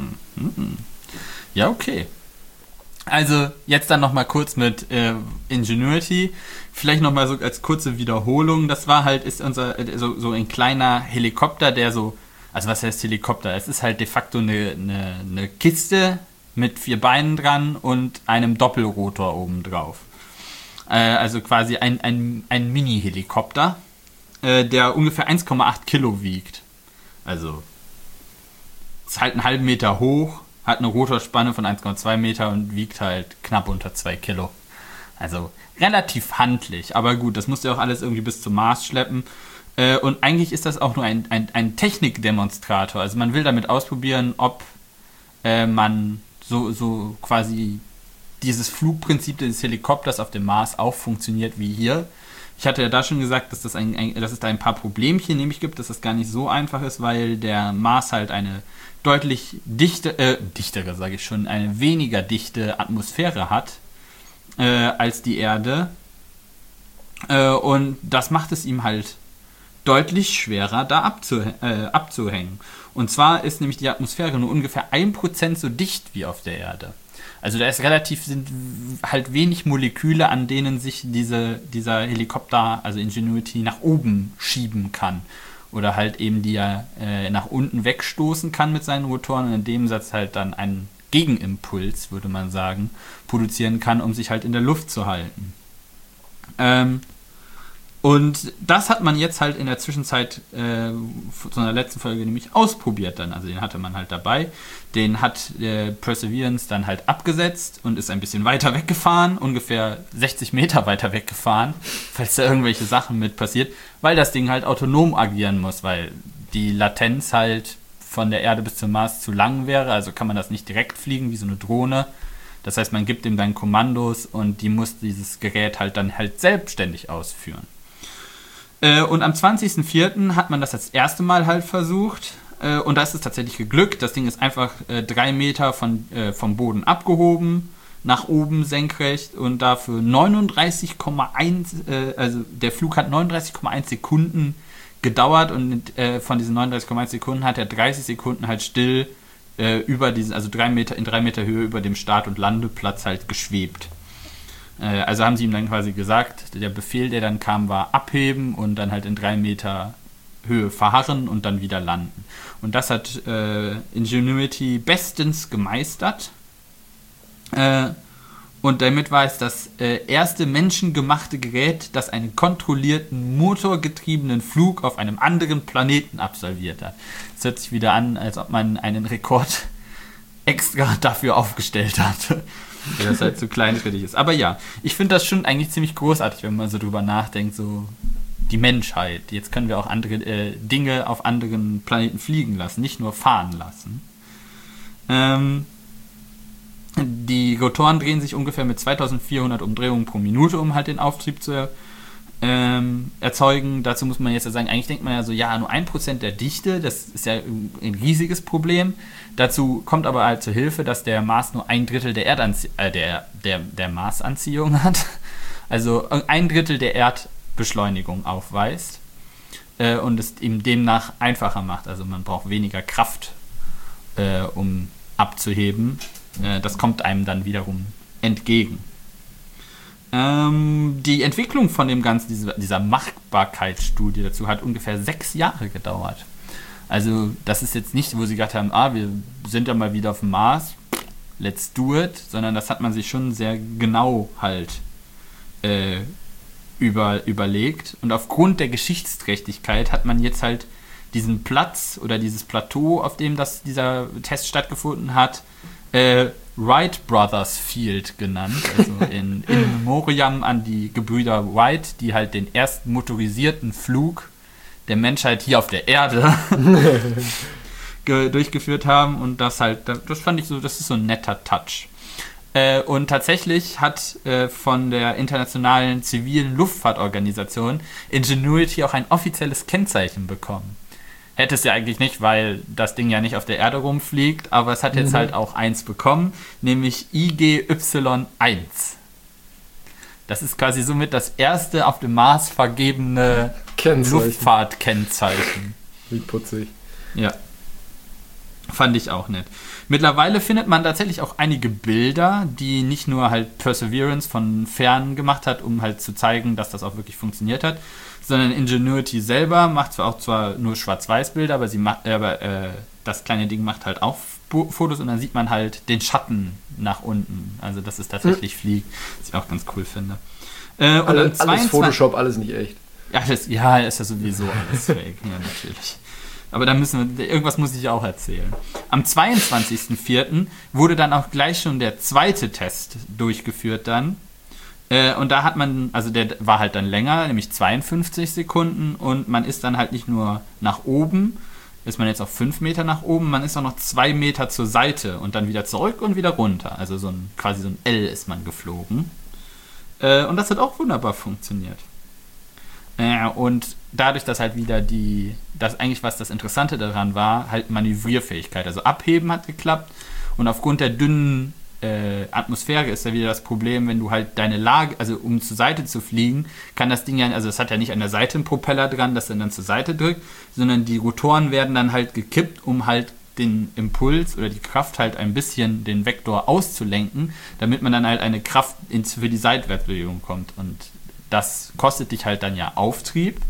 Ja, okay. Also jetzt dann nochmal kurz mit äh, Ingenuity. Vielleicht nochmal so als kurze Wiederholung. Das war halt, ist unser, äh, so, so ein kleiner Helikopter, der so, also was heißt Helikopter? Es ist halt de facto eine, eine, eine Kiste mit vier Beinen dran und einem Doppelrotor oben drauf. Äh, also quasi ein, ein, ein Mini-Helikopter, äh, der ungefähr eins Komma acht Kilo wiegt. Also ist halt einen halben Meter hoch, hat eine Rotorspanne von eins Komma zwei Meter und wiegt halt knapp unter zwei Kilo. Also relativ handlich, aber gut, das musst du auch alles irgendwie bis zum Mars schleppen. Äh, und eigentlich ist das auch nur ein, ein, ein Technikdemonstrator. Also man will damit ausprobieren, ob äh, man so, so quasi dieses Flugprinzip des Helikopters auf dem Mars auch funktioniert wie hier. Ich hatte ja da schon gesagt, dass, das ein, ein, dass es da ein paar Problemchen nämlich gibt, dass das gar nicht so einfach ist, weil der Mars halt eine deutlich dichte, äh, dichtere, sage ich schon, eine weniger dichte Atmosphäre hat äh, als die Erde. Äh, und das macht es ihm halt deutlich schwerer, da abzuh- äh, abzuhängen. Und zwar ist nämlich die Atmosphäre nur ungefähr ein Prozent so dicht wie auf der Erde. Also da ist relativ, sind halt wenig Moleküle, an denen sich diese, dieser Helikopter, also Ingenuity, nach oben schieben kann. Oder halt eben die er äh, nach unten wegstoßen kann mit seinen Rotoren und in dem Satz halt dann einen Gegenimpuls, würde man sagen, produzieren kann, um sich halt in der Luft zu halten. Ähm, und das hat man jetzt halt in der Zwischenzeit äh, zu einer letzten Folge nämlich ausprobiert dann. Also den hatte man halt dabei. Den hat äh, Perseverance dann halt abgesetzt und ist ein bisschen weiter weggefahren, ungefähr sechzig Meter weiter weggefahren, falls da irgendwelche Sachen mit passiert, weil das Ding halt autonom agieren muss, weil die Latenz halt von der Erde bis zum Mars zu lang wäre, also kann man das nicht direkt fliegen wie so eine Drohne. Das heißt, man gibt ihm dann Kommandos und die muss dieses Gerät halt dann halt selbstständig ausführen. Äh, und am zwanzigsten vierten hat man das das erste Mal halt versucht. Und da ist es tatsächlich geglückt. Das Ding ist einfach äh, drei Meter von, äh, vom Boden abgehoben, nach oben senkrecht und dafür neununddreißig Komma eins, äh, also der Flug hat neununddreißig Komma eins Sekunden gedauert und äh, von diesen neununddreißig Komma eins Sekunden hat er dreißig Sekunden halt still äh, über diesen, also drei Meter, in drei Meter Höhe über dem Start- und Landeplatz halt geschwebt. Äh, also haben sie ihm dann quasi gesagt, der Befehl, der dann kam, war abheben und dann halt in drei Meter Höhe verharren und dann wieder landen. Und das hat äh, Ingenuity bestens gemeistert. Äh, und damit war es das äh, erste menschengemachte Gerät, das einen kontrollierten, motorgetriebenen Flug auf einem anderen Planeten absolviert hat. Es hört sich wieder an, als ob man einen Rekord extra dafür aufgestellt hat. Weil das halt so kleinschrittig ist. Aber ja, ich finde das schon eigentlich ziemlich großartig, wenn man so drüber nachdenkt, so die Menschheit. Jetzt können wir auch andere äh, Dinge auf anderen Planeten fliegen lassen, nicht nur fahren lassen. Ähm, die Rotoren drehen sich ungefähr mit zweitausendvierhundert Umdrehungen pro Minute, um halt den Auftrieb zu ähm, erzeugen. Dazu muss man jetzt ja sagen, eigentlich denkt man ja so, ja, nur ein Prozent der Dichte, das ist ja ein riesiges Problem. Dazu kommt aber halt zur Hilfe, dass der Mars nur ein Drittel der, Erdanzie- äh, der, der, der Marsanziehung hat. Also ein Drittel der Erdbeschleunigung aufweist äh, und es ihm demnach einfacher macht. Also man braucht weniger Kraft, äh, um abzuheben. Äh, das kommt einem dann wiederum entgegen. Ähm, die Entwicklung von dem Ganzen, dieser, dieser Machbarkeitsstudie dazu, hat ungefähr sechs Jahre gedauert. Also das ist jetzt nicht, wo sie gesagt haben, ah, wir sind ja mal wieder auf dem Mars, let's do it, sondern das hat man sich schon sehr genau halt äh, über, überlegt. Und aufgrund der Geschichtsträchtigkeit hat man jetzt halt diesen Platz oder dieses Plateau, auf dem das, dieser Test stattgefunden hat, äh, Wright Brothers Field genannt, also in, in Memoriam an die Gebrüder Wright, die halt den ersten motorisierten Flug der Menschheit hier auf der Erde ge- durchgeführt haben, und das halt, das fand ich so, das ist so ein netter Touch. Äh, und tatsächlich hat äh, von der internationalen zivilen Luftfahrtorganisation Ingenuity auch ein offizielles Kennzeichen bekommen. Hätte es ja eigentlich nicht, weil das Ding ja nicht auf der Erde rumfliegt, aber es hat jetzt mhm. halt auch eins bekommen, nämlich I G Y eins. Das ist quasi somit das erste auf dem Mars vergebene Luftfahrtkennzeichen. Wie putzig. Ja. Fand ich auch nett. Mittlerweile findet man tatsächlich auch einige Bilder, die nicht nur halt Perseverance von fern gemacht hat, um halt zu zeigen, dass das auch wirklich funktioniert hat, sondern Ingenuity selber macht zwar auch zwar nur Schwarz-Weiß-Bilder, aber, sie macht, aber äh, das kleine Ding macht halt auch Fotos, und dann sieht man halt den Schatten nach unten. Also dass es tatsächlich hm. fliegt, was ich auch ganz cool finde. Äh, und Alle, alles Photoshop, alles nicht echt. Ja, das, ja, ist ja sowieso alles fake, ja, natürlich. Aber da müssen wir, irgendwas muss ich auch erzählen. Am zweiundzwanzigsten vierten wurde dann auch gleich schon der zweite Test durchgeführt dann. Äh, und da hat man, also der war halt dann länger, nämlich zweiundfünfzig Sekunden, und man ist dann halt nicht nur nach oben, ist man jetzt auf fünf Meter nach oben, man ist auch noch zwei Meter zur Seite und dann wieder zurück und wieder runter. Also so ein, quasi so ein L ist man geflogen. Äh, und das hat auch wunderbar funktioniert. Äh, und dadurch, dass halt wieder die, das eigentlich was das Interessante daran war, halt Manövrierfähigkeit. Also abheben hat geklappt, und aufgrund der dünnen äh, Atmosphäre ist ja wieder das Problem, wenn du halt deine Lage, also um zur Seite zu fliegen, kann das Ding ja, also es hat ja nicht an der Seite einen Propeller dran, das dann, dann zur Seite drückt, sondern die Rotoren werden dann halt gekippt, um halt den Impuls oder die Kraft halt ein bisschen den Vektor auszulenken, damit man dann halt eine Kraft ins, für die Seitwärtsbewegung kommt, und das kostet dich halt dann ja Auftrieb.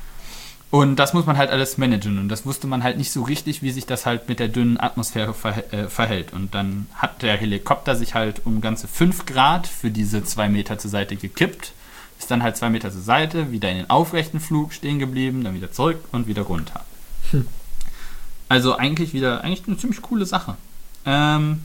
Und das muss man halt alles managen. Und das wusste man halt nicht so richtig, wie sich das halt mit der dünnen Atmosphäre ver- äh, verhält. Und dann hat der Helikopter sich halt um ganze fünf Grad für diese zwei Meter zur Seite gekippt. Ist dann halt zwei Meter zur Seite, wieder in den aufrechten Flug stehen geblieben, dann wieder zurück und wieder runter. Hm. Also eigentlich wieder, eigentlich eine ziemlich coole Sache. Ähm,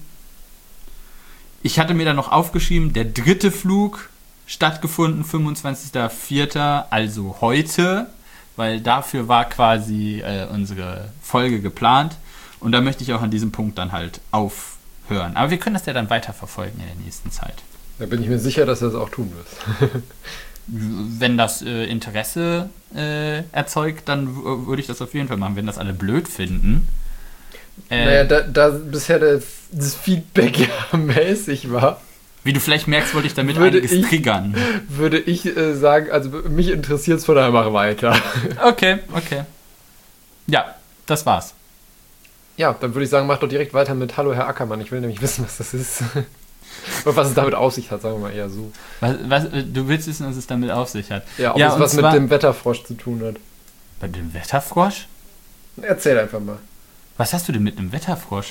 ich hatte mir dann noch aufgeschrieben, der dritte Flug stattgefunden, fünfundzwanzigster vierter, also heute, weil dafür war quasi äh, unsere Folge geplant, und da möchte ich auch an diesem Punkt dann halt aufhören. Aber wir können das ja dann weiterverfolgen in der nächsten Zeit. Da bin ich mir sicher, dass du das auch tun wirst. Wenn das äh, Interesse äh, erzeugt, dann w- würde ich das auf jeden Fall machen. Wenn das alle blöd finden. Äh, naja, da, da bisher das, das Feedback ja mäßig war. Wie du vielleicht merkst, wollte ich damit würde einiges ich, triggern. Würde ich äh, sagen, also mich interessiert es, von daher mach weiter. Okay, okay. Ja, das war's. Ja, dann würde ich sagen, mach doch direkt weiter mit Hallo Herr Ackermann. Ich will nämlich wissen, was das ist. Und was es damit auf sich hat, sagen wir mal eher so. Was, was, du willst wissen, was es damit auf sich hat? Ja, ob ja, es was mit dem Wetterfrosch zu tun hat. Bei dem Wetterfrosch? Erzähl einfach mal. Was hast du denn mit einem Wetterfrosch?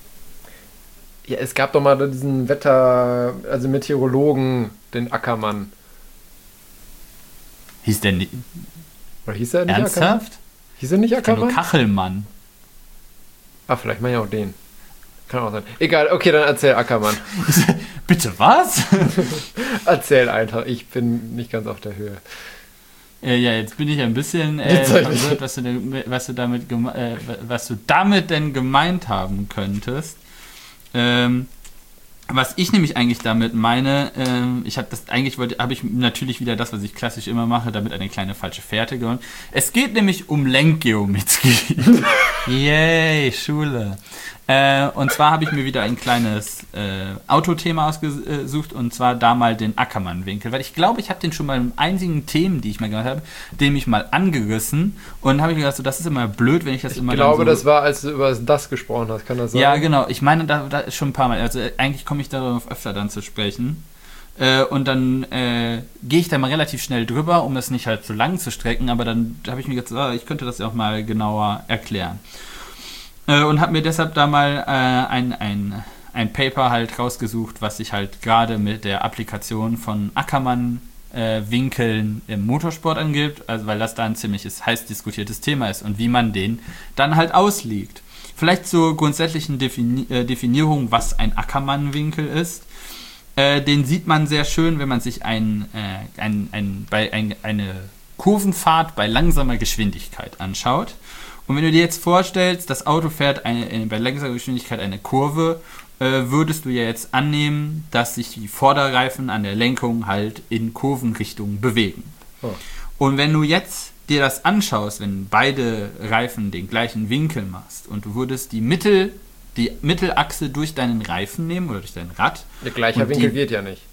Ja, es gab doch mal diesen Wetter, also Meteorologen, den Ackermann. Hieß der nicht? Oder hieß er nicht Ernsthaft? Ackermann? Hieß er nicht Ackermann? Nur Kachelmann. Ah, vielleicht meine ich auch den. Kann auch sein. Egal, okay, dann erzähl Ackermann. Bitte was? Erzähl einfach, ich bin nicht ganz auf der Höhe. Äh, ja, jetzt bin ich ein bisschen äh, verwirrt, was du, denn, was, du damit geme- äh, was du damit denn gemeint haben könntest. Ähm, was ich nämlich eigentlich damit meine, ähm, ich habe das eigentlich wollte, habe ich natürlich wieder das, was ich klassisch immer mache, damit eine kleine falsche Fährte gewonnen. Es geht nämlich um Lenkgeometrie. Yay, Schule. Äh, und zwar habe ich mir wieder ein kleines äh, Autothema ausgesucht, und zwar da mal den Ackermann-Winkel, weil ich glaube, ich habe den schon mal in einigen Themen, die ich mal gemacht habe, dem ich mal angerissen, und dann habe ich gedacht, so, das ist immer blöd, wenn ich das ich immer Ich glaube, dann so, das war, als du über das gesprochen hast, kann das sein? Ja, genau, ich meine, da, da ist schon ein paar Mal, also äh, eigentlich komme ich darauf öfter dann zu sprechen. Äh, und dann äh, gehe ich da mal relativ schnell drüber, um das nicht halt zu lang zu strecken, aber dann habe ich mir gedacht, oh, ich könnte das ja auch mal genauer erklären. Und habe mir deshalb da mal äh, ein, ein, ein Paper halt rausgesucht, was sich halt gerade mit der Applikation von Ackermann-Winkeln äh, im Motorsport angibt, also weil das da ein ziemliches heiß diskutiertes Thema ist und wie man den dann halt auslegt. Vielleicht zur grundsätzlichen Defini- äh, Definierung, was ein Ackermann-Winkel ist. Äh, den sieht man sehr schön, wenn man sich ein, äh, ein, ein, bei ein, eine Kurvenfahrt bei langsamer Geschwindigkeit anschaut. Und wenn du dir jetzt vorstellst, das Auto fährt eine, bei langsamer Geschwindigkeit eine Kurve, äh, würdest du ja jetzt annehmen, dass sich die Vorderreifen an der Lenkung halt in Kurvenrichtung bewegen. Oh. Und wenn du jetzt dir das anschaust, wenn beide Reifen den gleichen Winkel machst und du würdest die Mittel, die Mittelachse durch deinen Reifen nehmen oder durch dein Rad. Der gleiche Winkel die, geht ja nicht.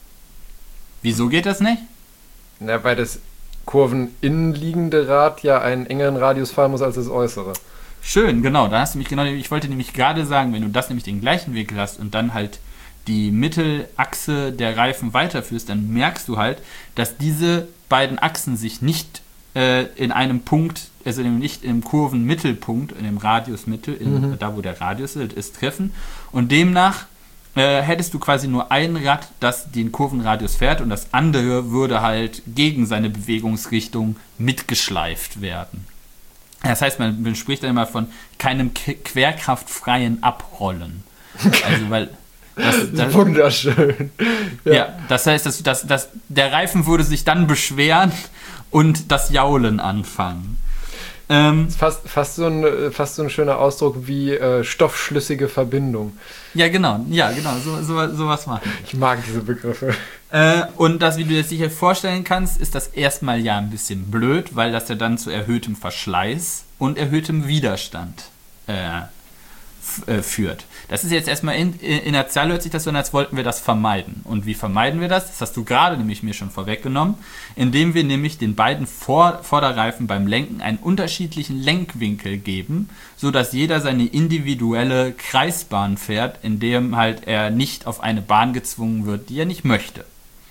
Wieso geht das nicht? Na, weil das kurveninnenliegende Rad ja einen engeren Radius fahren muss als das äußere. Schön, genau. Da hast du mich genau. Ich wollte nämlich gerade sagen, wenn du das nämlich den gleichen Winkel hast und dann halt die Mittelachse der Reifen weiterführst, dann merkst du halt, dass diese beiden Achsen sich nicht äh, in einem Punkt, also nicht im Kurvenmittelpunkt, in dem Radiusmittel, in, mhm. da wo der Radius ist, treffen. Und demnach Äh, hättest du quasi nur ein Rad, das den Kurvenradius fährt, und das andere würde halt gegen seine Bewegungsrichtung mitgeschleift werden. Das heißt, man, man spricht dann immer von keinem k- querkraftfreien Abrollen. Also, weil das, das, wunderschön. Ja. ja, das heißt, dass, dass, dass der Reifen würde sich dann beschweren und das Jaulen anfangen. Ähm, fast, fast, so ein, fast so ein schöner Ausdruck wie äh, stoffschlüssige Verbindung. Ja, genau, ja, genau, so, so, sowas machen. Ich mag diese Begriffe. Äh, und das, wie du dir das sicher vorstellen kannst, ist das erstmal ja ein bisschen blöd, weil das ja dann zu erhöhtem Verschleiß und erhöhtem Widerstand äh, f- äh, führt. Das ist jetzt erstmal in, in, inertial, hört sich das so an, als wollten wir das vermeiden. Und wie vermeiden wir das? Das hast du gerade nämlich mir schon vorweggenommen, indem wir nämlich den beiden Vor- Vorderreifen beim Lenken einen unterschiedlichen Lenkwinkel geben, sodass jeder seine individuelle Kreisbahn fährt, in dem halt er nicht auf eine Bahn gezwungen wird, die er nicht möchte.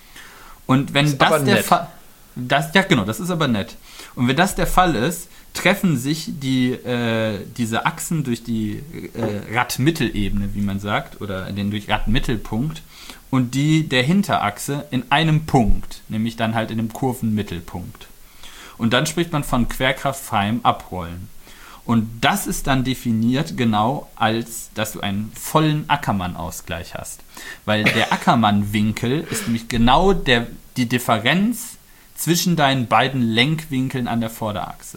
Und wenn das, das der Fall... Das, ja, genau, das ist aber nett. Und wenn das der Fall ist, treffen sich die, äh, diese Achsen durch die äh, Radmittelebene, wie man sagt, oder den durch Radmittelpunkt, und die der Hinterachse in einem Punkt, nämlich dann halt in dem Kurvenmittelpunkt. Und dann spricht man von querkraftfreiem Abrollen. Und das ist dann definiert genau als, dass du einen vollen Ackermann-Ausgleich hast. Weil der Ackermann-Winkel ist nämlich genau der, die Differenz zwischen deinen beiden Lenkwinkeln an der Vorderachse.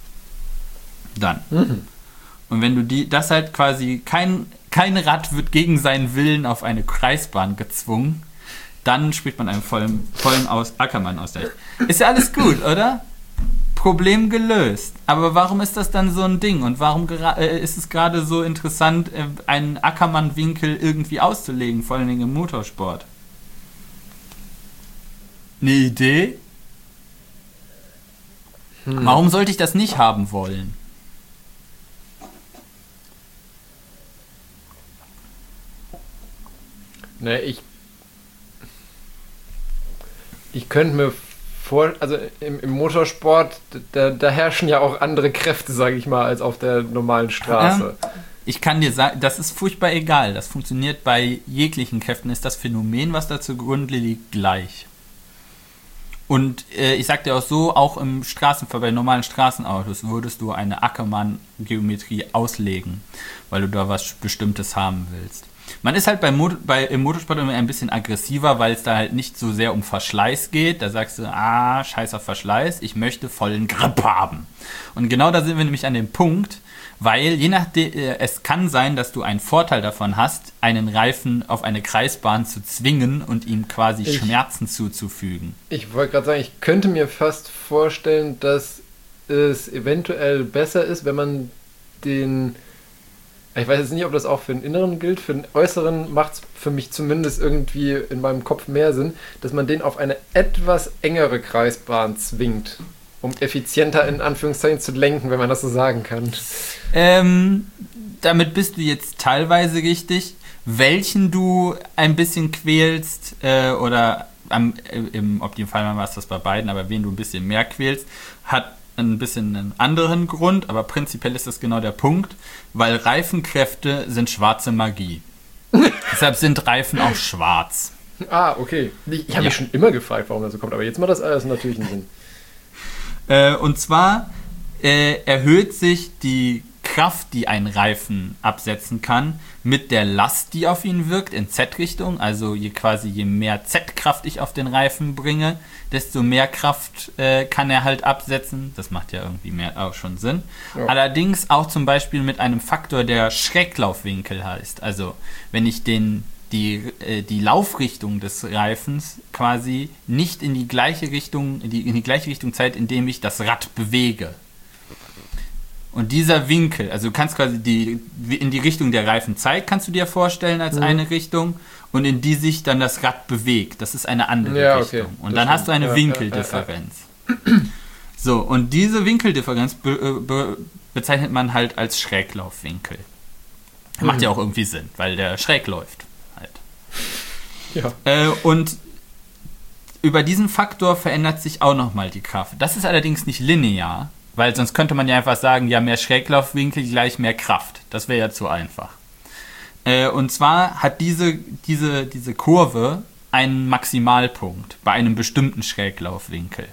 Dann. Mhm. Und wenn du die, das halt quasi, kein, kein Rad wird gegen seinen Willen auf eine Kreisbahn gezwungen, dann spricht man einen vollen, vollen Aus, Ackermann-Ausgleich. Ist ja alles gut, oder? Problem gelöst. Aber warum ist das dann so ein Ding? Und warum gera- äh, ist es gerade so interessant, äh, einen Ackermann-Winkel irgendwie auszulegen, vor allem im Motorsport? Eine Idee? Hm. Warum sollte ich das nicht haben wollen? Ne, ich. Ich könnte mir vor. Also im, im Motorsport, da, da herrschen ja auch andere Kräfte, sage ich mal, als auf der normalen Straße. Ähm, ich kann dir sagen, das ist furchtbar egal. Das funktioniert bei jeglichen Kräften. Ist das Phänomen, was da zugrunde liegt, gleich. Und äh, ich sag dir auch so, auch im Straßenverkehr, bei normalen Straßenautos würdest du eine Ackermann-Geometrie auslegen, weil du da was Bestimmtes haben willst. Man ist halt bei, Mo- bei im Motorsport immer ein bisschen aggressiver, weil es da halt nicht so sehr um Verschleiß geht. Da sagst du, ah, scheiß auf Verschleiß, ich möchte vollen Grip haben. Und genau da sind wir nämlich an dem Punkt, weil je nachdem, äh, es kann sein, dass du einen Vorteil davon hast, einen Reifen auf eine Kreisbahn zu zwingen und ihm quasi Ich- Schmerzen zuzufügen. Ich wollte gerade sagen, ich könnte mir fast vorstellen, dass es eventuell besser ist, wenn man den... Ich weiß jetzt nicht, ob das auch für den Inneren gilt. Für den Äußeren macht es für mich zumindest irgendwie in meinem Kopf mehr Sinn, dass man den auf eine etwas engere Kreisbahn zwingt, um effizienter in Anführungszeichen zu lenken, wenn man das so sagen kann. Ähm, damit bist du jetzt teilweise richtig. Welchen du ein bisschen quälst, äh, oder am, äh, im Optimalfall war es das bei beiden, aber wen du ein bisschen mehr quälst, hat ein bisschen einen anderen Grund, aber prinzipiell ist das genau der Punkt, weil Reifenkräfte sind schwarze Magie. Deshalb sind Reifen auch schwarz. Ah, okay. Ich, ich habe Ja. mich schon immer gefragt, warum das so kommt, aber jetzt macht das alles natürlich einen Sinn. Äh, und zwar äh, erhöht sich die Kraft, die ein Reifen absetzen kann, mit der Last, die auf ihn wirkt, in Z-Richtung. Also je quasi je mehr Z-Kraft ich auf den Reifen bringe, desto mehr Kraft äh, kann er halt absetzen. Das macht ja irgendwie mehr auch schon Sinn. Ja. Allerdings auch zum Beispiel mit einem Faktor, der Schräglaufwinkel heißt. Also wenn ich den die, äh, die Laufrichtung des Reifens quasi nicht in die gleiche Richtung, in die, in die gleiche Richtung zeigt, indem ich das Rad bewege. Und dieser Winkel, also du kannst quasi die, in die Richtung der Reifen zeigt, kannst du dir vorstellen als Mhm. eine Richtung, und in die sich dann das Rad bewegt. Das ist eine andere Ja, okay. Richtung. Und Das dann hast du eine stimmt. Ja, Winkeldifferenz. So, und diese Winkeldifferenz be, be, bezeichnet man halt als Schräglaufwinkel. Macht Mhm. ja auch irgendwie Sinn, weil der schräg läuft halt. Ja. Äh, und über diesen Faktor verändert sich auch nochmal die Kraft. Das ist allerdings nicht linear, weil sonst könnte man ja einfach sagen, ja, mehr Schräglaufwinkel gleich mehr Kraft. Das wäre ja zu einfach. Äh, und zwar hat diese, diese, diese Kurve einen Maximalpunkt bei einem bestimmten Schräglaufwinkel.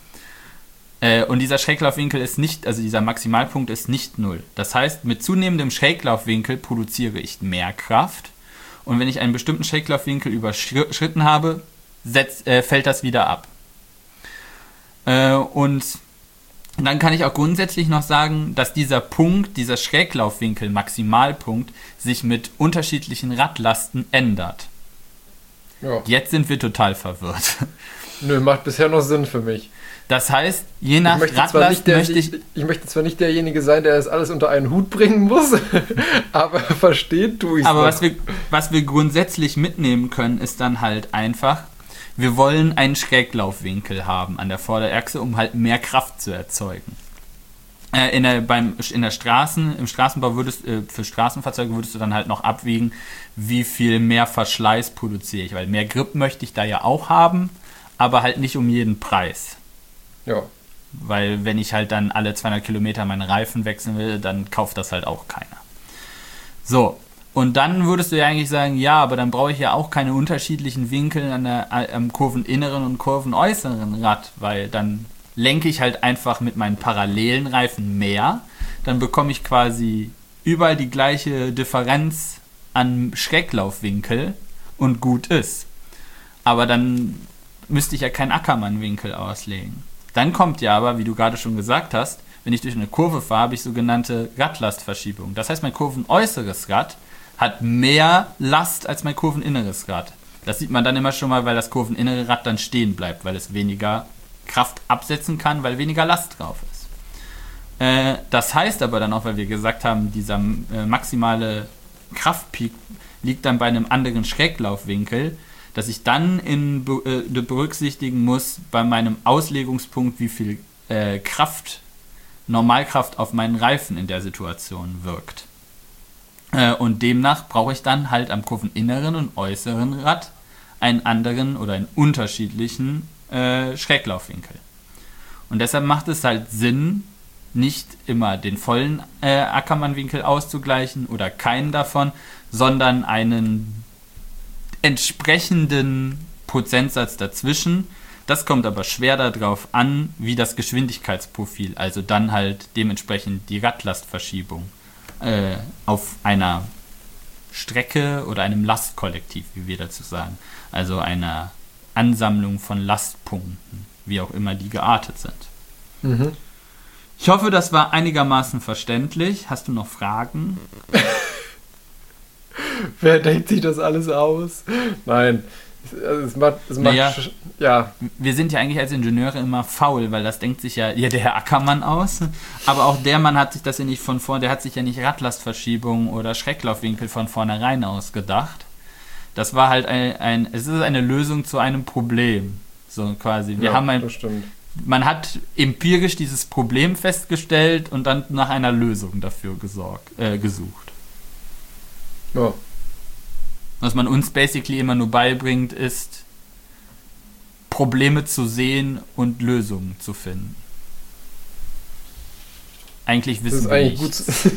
Äh, und dieser Schräglaufwinkel ist nicht, also dieser Maximalpunkt ist nicht null. Das heißt, mit zunehmendem Schräglaufwinkel produziere ich mehr Kraft. Und wenn ich einen bestimmten Schräglaufwinkel überschritten habe, setzt, äh, fällt das wieder ab. Äh, und dann kann ich auch grundsätzlich noch sagen, dass dieser Punkt, dieser Schräglaufwinkel, Maximalpunkt, sich mit unterschiedlichen Radlasten ändert. Ja. Jetzt sind wir total verwirrt. Nö, macht bisher noch Sinn für mich. Das heißt, je nach Ich möchte, zwar Radlast nicht der, möchte ich... ich, ich möchte zwar nicht derjenige sein, der das alles unter einen Hut bringen muss, aber versteht tue ich es. Aber was wir, was wir grundsätzlich mitnehmen können, ist dann halt einfach, wir wollen einen Schräglaufwinkel haben an der Vorderachse, um halt mehr Kraft zu erzeugen. Äh, in der, beim, in der Straßen, im Straßenbau würdest, äh, für Straßenfahrzeuge würdest du dann halt noch abwiegen, wie viel mehr Verschleiß produziere ich, weil mehr Grip möchte ich da ja auch haben, aber halt nicht um jeden Preis. Ja. Weil wenn ich halt dann alle zweihundert Kilometer meinen Reifen wechseln will, dann kauft das halt auch keiner. So, und dann würdest du ja eigentlich sagen, ja, aber dann brauche ich ja auch keine unterschiedlichen Winkel an der, am kurveninneren und kurvenäußeren Rad, weil dann lenke ich halt einfach mit meinen parallelen Reifen mehr, dann bekomme ich quasi überall die gleiche Differenz an Schräglaufwinkel und gut ist. Aber dann müsste ich ja keinen Ackermann-Winkel auslegen. Dann kommt ja aber, wie du gerade schon gesagt hast, wenn ich durch eine Kurve fahre, habe ich sogenannte Radlastverschiebung. Das heißt, mein kurvenäußeres Rad hat mehr Last als mein kurveninneres Rad. Das sieht man dann immer schon mal, weil das kurveninnere Rad dann stehen bleibt, weil es weniger Kraft absetzen kann, weil weniger Last drauf ist. Äh, das heißt aber dann auch, weil wir gesagt haben, dieser äh, maximale Kraftpeak liegt dann bei einem anderen Schräglaufwinkel, dass ich dann in, äh, berücksichtigen muss bei meinem Auslegungspunkt, wie viel äh, Kraft, Normalkraft auf meinen Reifen in der Situation wirkt. Äh, und demnach brauche ich dann halt am kurveninneren und äußeren Rad einen anderen oder einen unterschiedlichen äh, Schräglaufwinkel. Und deshalb macht es halt Sinn, nicht immer den vollen äh, Ackermann-Winkel auszugleichen oder keinen davon, sondern einen entsprechenden Prozentsatz dazwischen. Das kommt aber schwer darauf an, wie das Geschwindigkeitsprofil, also dann halt dementsprechend die Radlastverschiebung äh, auf einer Strecke oder einem Lastkollektiv, wie wir dazu sagen. Also einer Ansammlung von Lastpunkten, wie auch immer die geartet sind. Mhm. Ich hoffe, das war einigermaßen verständlich. Hast du noch Fragen? Wer denkt sich das alles aus? Nein. Also es macht, es macht Naja, ja. Wir sind ja eigentlich als Ingenieure immer faul, weil das denkt sich ja, ja der Herr Ackermann aus. Aber auch der Mann hat sich das ja nicht von vorn, der hat sich ja nicht Radlastverschiebung oder Schrecklaufwinkel von vornherein ausgedacht. Das war halt ein, ein es ist eine Lösung zu einem Problem. So quasi. Wir ja, haben ein, das stimmt. Man hat empirisch dieses Problem festgestellt und dann nach einer Lösung dafür gesorgt, äh, gesucht. Ja. Was man uns basically immer nur beibringt, ist Probleme zu sehen und Lösungen zu finden. Eigentlich wissen wir eigentlich nichts. gut.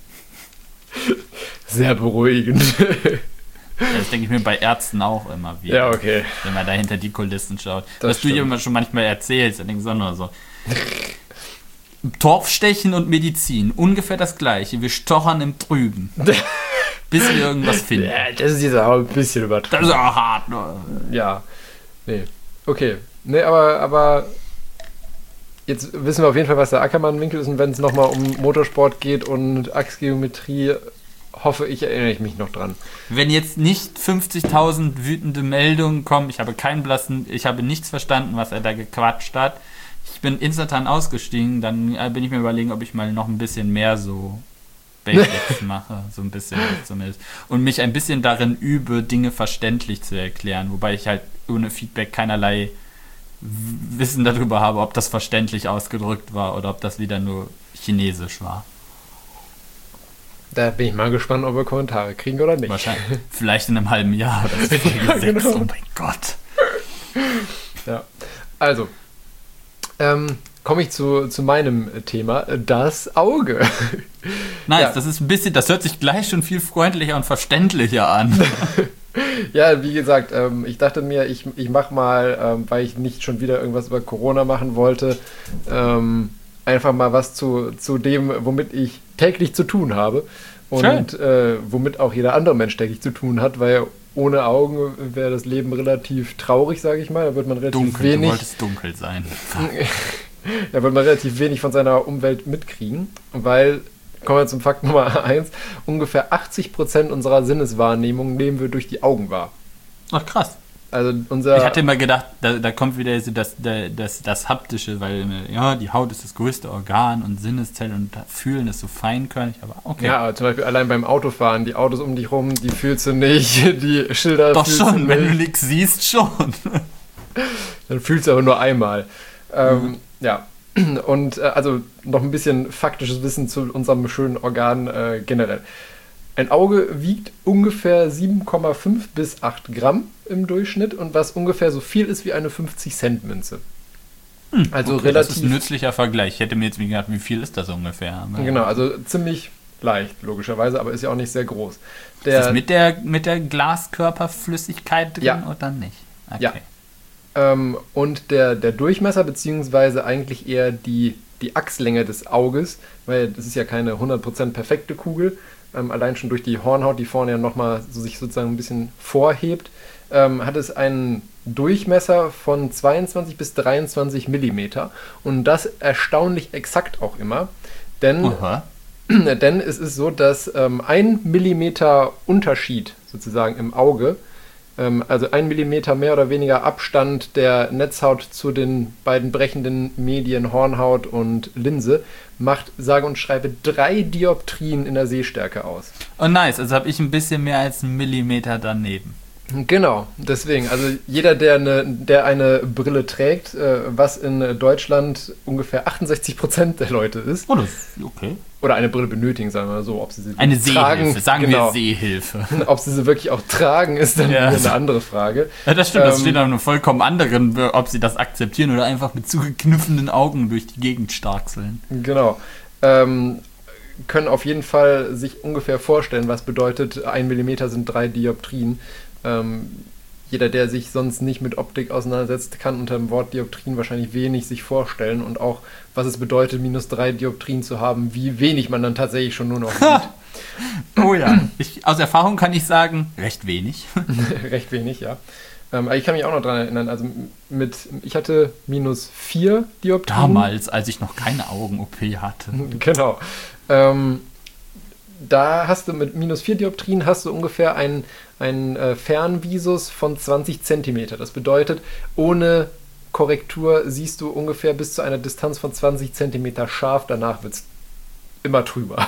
Sehr beruhigend. Das denke ich mir bei Ärzten auch immer wieder. Ja, okay. Wenn man da hinter die Kulissen schaut. Das Was stimmt. du dir immer schon manchmal erzählst, dann denkst du auch nur so. Torfstechen und Medizin, ungefähr das Gleiche. Wir stochern im Trüben. Bis wir irgendwas finden. Ja, das ist jetzt auch ein bisschen übertrieben. Das ist auch hart, ne? Ja. Nee. Okay. Nee, aber, aber jetzt wissen wir auf jeden Fall, was der Ackermann-Winkel ist. Und wenn es nochmal um Motorsport geht und Achsgeometrie, hoffe ich, erinnere ich mich noch dran. Wenn jetzt nicht fünfzigtausend wütende Meldungen kommen, ich habe keinen blassen, ich habe nichts verstanden, was er da gequatscht hat. Ich bin instantan ausgestiegen, dann äh, bin ich mir überlegen, ob ich mal noch ein bisschen mehr so Basics mache, so ein bisschen zumindest. Und mich ein bisschen darin übe, Dinge verständlich zu erklären, wobei ich halt ohne Feedback keinerlei Wissen darüber habe, ob das verständlich ausgedrückt war oder ob das wieder nur Chinesisch war. Da bin ich mal gespannt, ob wir Kommentare kriegen oder nicht. Wahrscheinlich. Vielleicht in einem halben Jahr oder so. Ja, genau. Oh mein Gott. Ja. Also, ähm, komme ich zu, zu meinem Thema, das Auge. Nice, Ja. das ist ein bisschen, das hört sich gleich schon viel freundlicher und verständlicher an. Ja, wie gesagt, ähm, ich dachte mir, ich, ich mache mal, ähm, weil ich nicht schon wieder irgendwas über Corona machen wollte, ähm, einfach mal was zu, zu dem, womit ich täglich zu tun habe und äh, womit auch jeder andere Mensch täglich zu tun hat, weil ohne Augen wäre das Leben relativ traurig, sage ich mal. Da wird man relativ Dunkel, wenig. du wolltest dunkel sein. Da wird man relativ wenig von seiner Umwelt mitkriegen, weil, kommen wir zum Fakt Nummer eins, ungefähr achtzig Prozent unserer Sinneswahrnehmung nehmen wir durch die Augen wahr. Ach krass. Also unser... Ich hatte immer gedacht, da, da kommt wieder so das, das, das, das Haptische, weil ja, die Haut ist das größte Organ und Sinneszellen und Fühlen ist so feinkörnig, aber okay. Ja, aber zum Beispiel allein beim Autofahren, die Autos um dich rum, die fühlst du nicht, die Schilder Doch fühlst schon, du wenn du nicht. nichts siehst, schon. Dann fühlst du aber nur einmal. Ähm, ja, und äh, also noch ein bisschen faktisches Wissen zu unserem schönen Organ äh, generell. Ein Auge wiegt ungefähr sieben Komma fünf bis acht Gramm im Durchschnitt und was ungefähr so viel ist wie eine fünfzig-Cent-Münze. Hm, Also okay, relativ... Das ist ein nützlicher Vergleich. Ich hätte mir jetzt gedacht, wie viel ist das ungefähr? Aber Genau, also ziemlich leicht, logischerweise, aber ist ja auch nicht sehr groß. ist Der, das mit der, mit der Glaskörperflüssigkeit drin Ja. oder nicht? Okay. Ja. ähm, und der, der Durchmesser, beziehungsweise eigentlich eher die, die Achslänge des Auges, weil das ist ja keine hundert Prozent perfekte Kugel, ähm, allein schon durch die Hornhaut, die vorne ja nochmal so sich sozusagen ein bisschen vorhebt, ähm, hat es einen Durchmesser von zweiundzwanzig bis dreiundzwanzig Millimeter und das erstaunlich exakt auch immer, denn, Aha. denn es ist so, dass ähm, ein Millimeter Unterschied sozusagen im Auge, ähm, also ein Millimeter mehr oder weniger Abstand der Netzhaut zu den beiden brechenden Medien Hornhaut und Linse, macht sage und schreibe drei Dioptrien in der Sehstärke aus. Oh nice, also habe ich ein bisschen mehr als einen Millimeter daneben. Genau, deswegen, also jeder, der eine, der eine Brille trägt, äh, was in Deutschland ungefähr achtundsechzig Prozent der Leute ist, Oh, das ist okay. oder eine Brille benötigen, sagen wir mal so, ob sie sie Eine tragen, Sehhilfe, sagen genau, wir Sehhilfe. ob sie sie wirklich auch tragen, ist dann Ja. wieder eine andere Frage. Ja, das stimmt, das Ähm, steht auf einem vollkommen anderen, ob sie das akzeptieren oder einfach mit zugekniffenen Augen durch die Gegend starkseln. Genau. Ähm, können auf jeden Fall sich ungefähr vorstellen, was bedeutet, ein Millimeter sind drei Dioptrien. Ähm, jeder, der sich sonst nicht mit Optik auseinandersetzt, kann unter dem Wort Dioptrien wahrscheinlich wenig sich vorstellen und auch, was es bedeutet, minus drei Dioptrien zu haben, wie wenig man dann tatsächlich schon nur noch sieht. Oh ja, ich, aus Erfahrung kann ich sagen, recht wenig. Recht wenig, ja. Ähm, aber ich kann mich auch noch daran erinnern, also mit, ich hatte minus vier Dioptrien. Damals, als ich noch keine Augen-O P hatte. Genau. Ähm, da hast du mit minus vier Dioptrien hast du ungefähr einen, einen äh, Fernvisus von zwanzig Zentimeter. Das bedeutet, ohne Korrektur siehst du ungefähr bis zu einer Distanz von zwanzig Zentimeter scharf. Danach wird es immer trüber.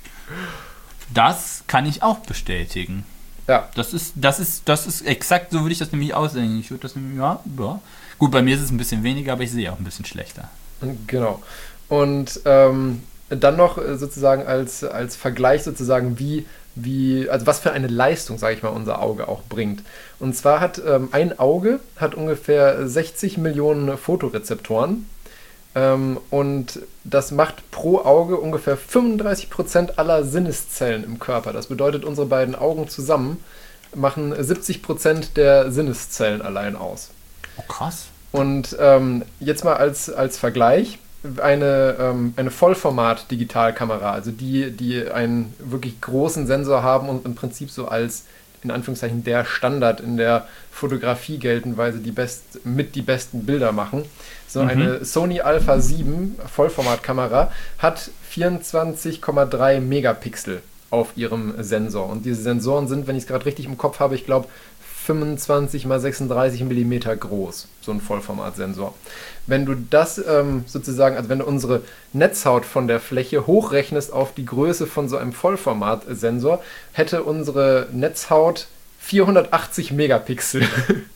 Das kann ich auch bestätigen. Ja. Das ist, das ist, das ist exakt so, würde ich das nämlich aussehen. Ich würde das nämlich, ja, ja. Gut, bei mir ist es ein bisschen weniger, aber ich sehe auch ein bisschen schlechter. Genau. Und ähm, dann noch sozusagen als, als Vergleich sozusagen, wie, wie, also was für eine Leistung, sage ich mal, unser Auge auch bringt. Und zwar hat ähm, ein Auge hat ungefähr sechzig Millionen Photorezeptoren. Ähm, und das macht pro Auge ungefähr fünfunddreißig Prozent aller Sinneszellen im Körper. Das bedeutet, unsere beiden Augen zusammen machen siebzig Prozent der Sinneszellen allein aus. Oh, krass. Und ähm, jetzt mal als, als Vergleich, eine, ähm, eine Vollformat-Digitalkamera, also die, die einen wirklich großen Sensor haben und im Prinzip so als, in Anführungszeichen, der Standard in der Fotografie gelten, weil sie die best, mit die besten Bilder machen. So mhm. eine Sony Alpha sieben Vollformatkamera hat vierundzwanzig Komma drei Megapixel auf ihrem Sensor. Und diese Sensoren sind, wenn ich es gerade richtig im Kopf habe, ich glaube fünfundzwanzig mal sechsunddreißig Millimeter groß, so ein Vollformatsensor. Wenn du das ähm, sozusagen, also wenn du unsere Netzhaut von der Fläche hochrechnest auf die Größe von so einem Vollformatsensor, hätte unsere Netzhaut vierhundertachtzig Megapixel.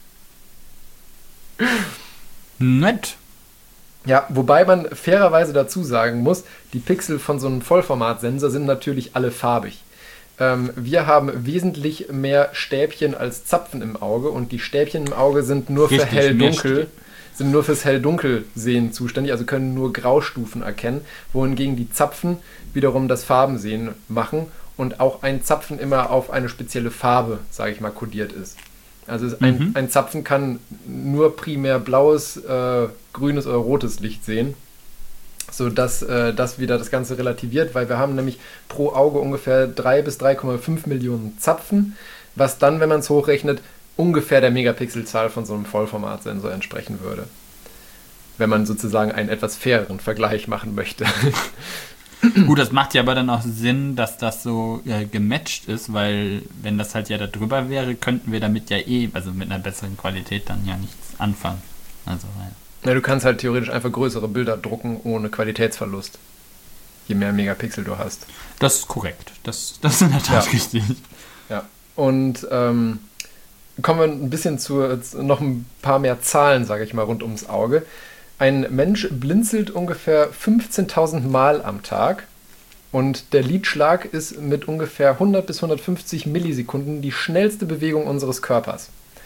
Nett. Ja, wobei man fairerweise dazu sagen muss, die Pixel von so einem Vollformatsensor sind natürlich alle farbig. Ähm, wir haben wesentlich mehr Stäbchen als Zapfen im Auge und die Stäbchen im Auge sind nur für Richtig, hell-dunkel, sind nur fürs Hell-Dunkel-Sehen zuständig, also können nur Graustufen erkennen, wohingegen die Zapfen wiederum das Farbensehen machen und auch ein Zapfen immer auf eine spezielle Farbe, sage ich mal, kodiert ist. Also ein, mhm. ein Zapfen kann nur primär blaues, äh, grünes oder rotes Licht sehen, sodass äh, das wieder das Ganze relativiert, weil wir haben nämlich pro Auge ungefähr drei bis drei Komma fünf Millionen Zapfen, was dann, wenn man es hochrechnet, ungefähr der Megapixelzahl von so einem Vollformatsensor entsprechen würde. Wenn man sozusagen einen etwas faireren Vergleich machen möchte. Gut, das macht ja aber dann auch Sinn, dass das so äh, gematcht ist, weil wenn das halt ja da drüber wäre, könnten wir damit ja eh, also mit einer besseren Qualität dann ja nichts anfangen. Also, ja. Ja, du kannst halt theoretisch einfach größere Bilder drucken ohne Qualitätsverlust. Je mehr Megapixel du hast. Das ist korrekt. Das, das ist in der Tat ja. richtig. Ja. Und ähm, kommen wir ein bisschen zu noch ein paar mehr Zahlen, sage ich mal, rund ums Auge. Ein Mensch blinzelt ungefähr fünfzehntausend Mal am Tag und der Lidschlag ist mit ungefähr hundert bis hundertfünfzig Millisekunden die schnellste Bewegung unseres Körpers.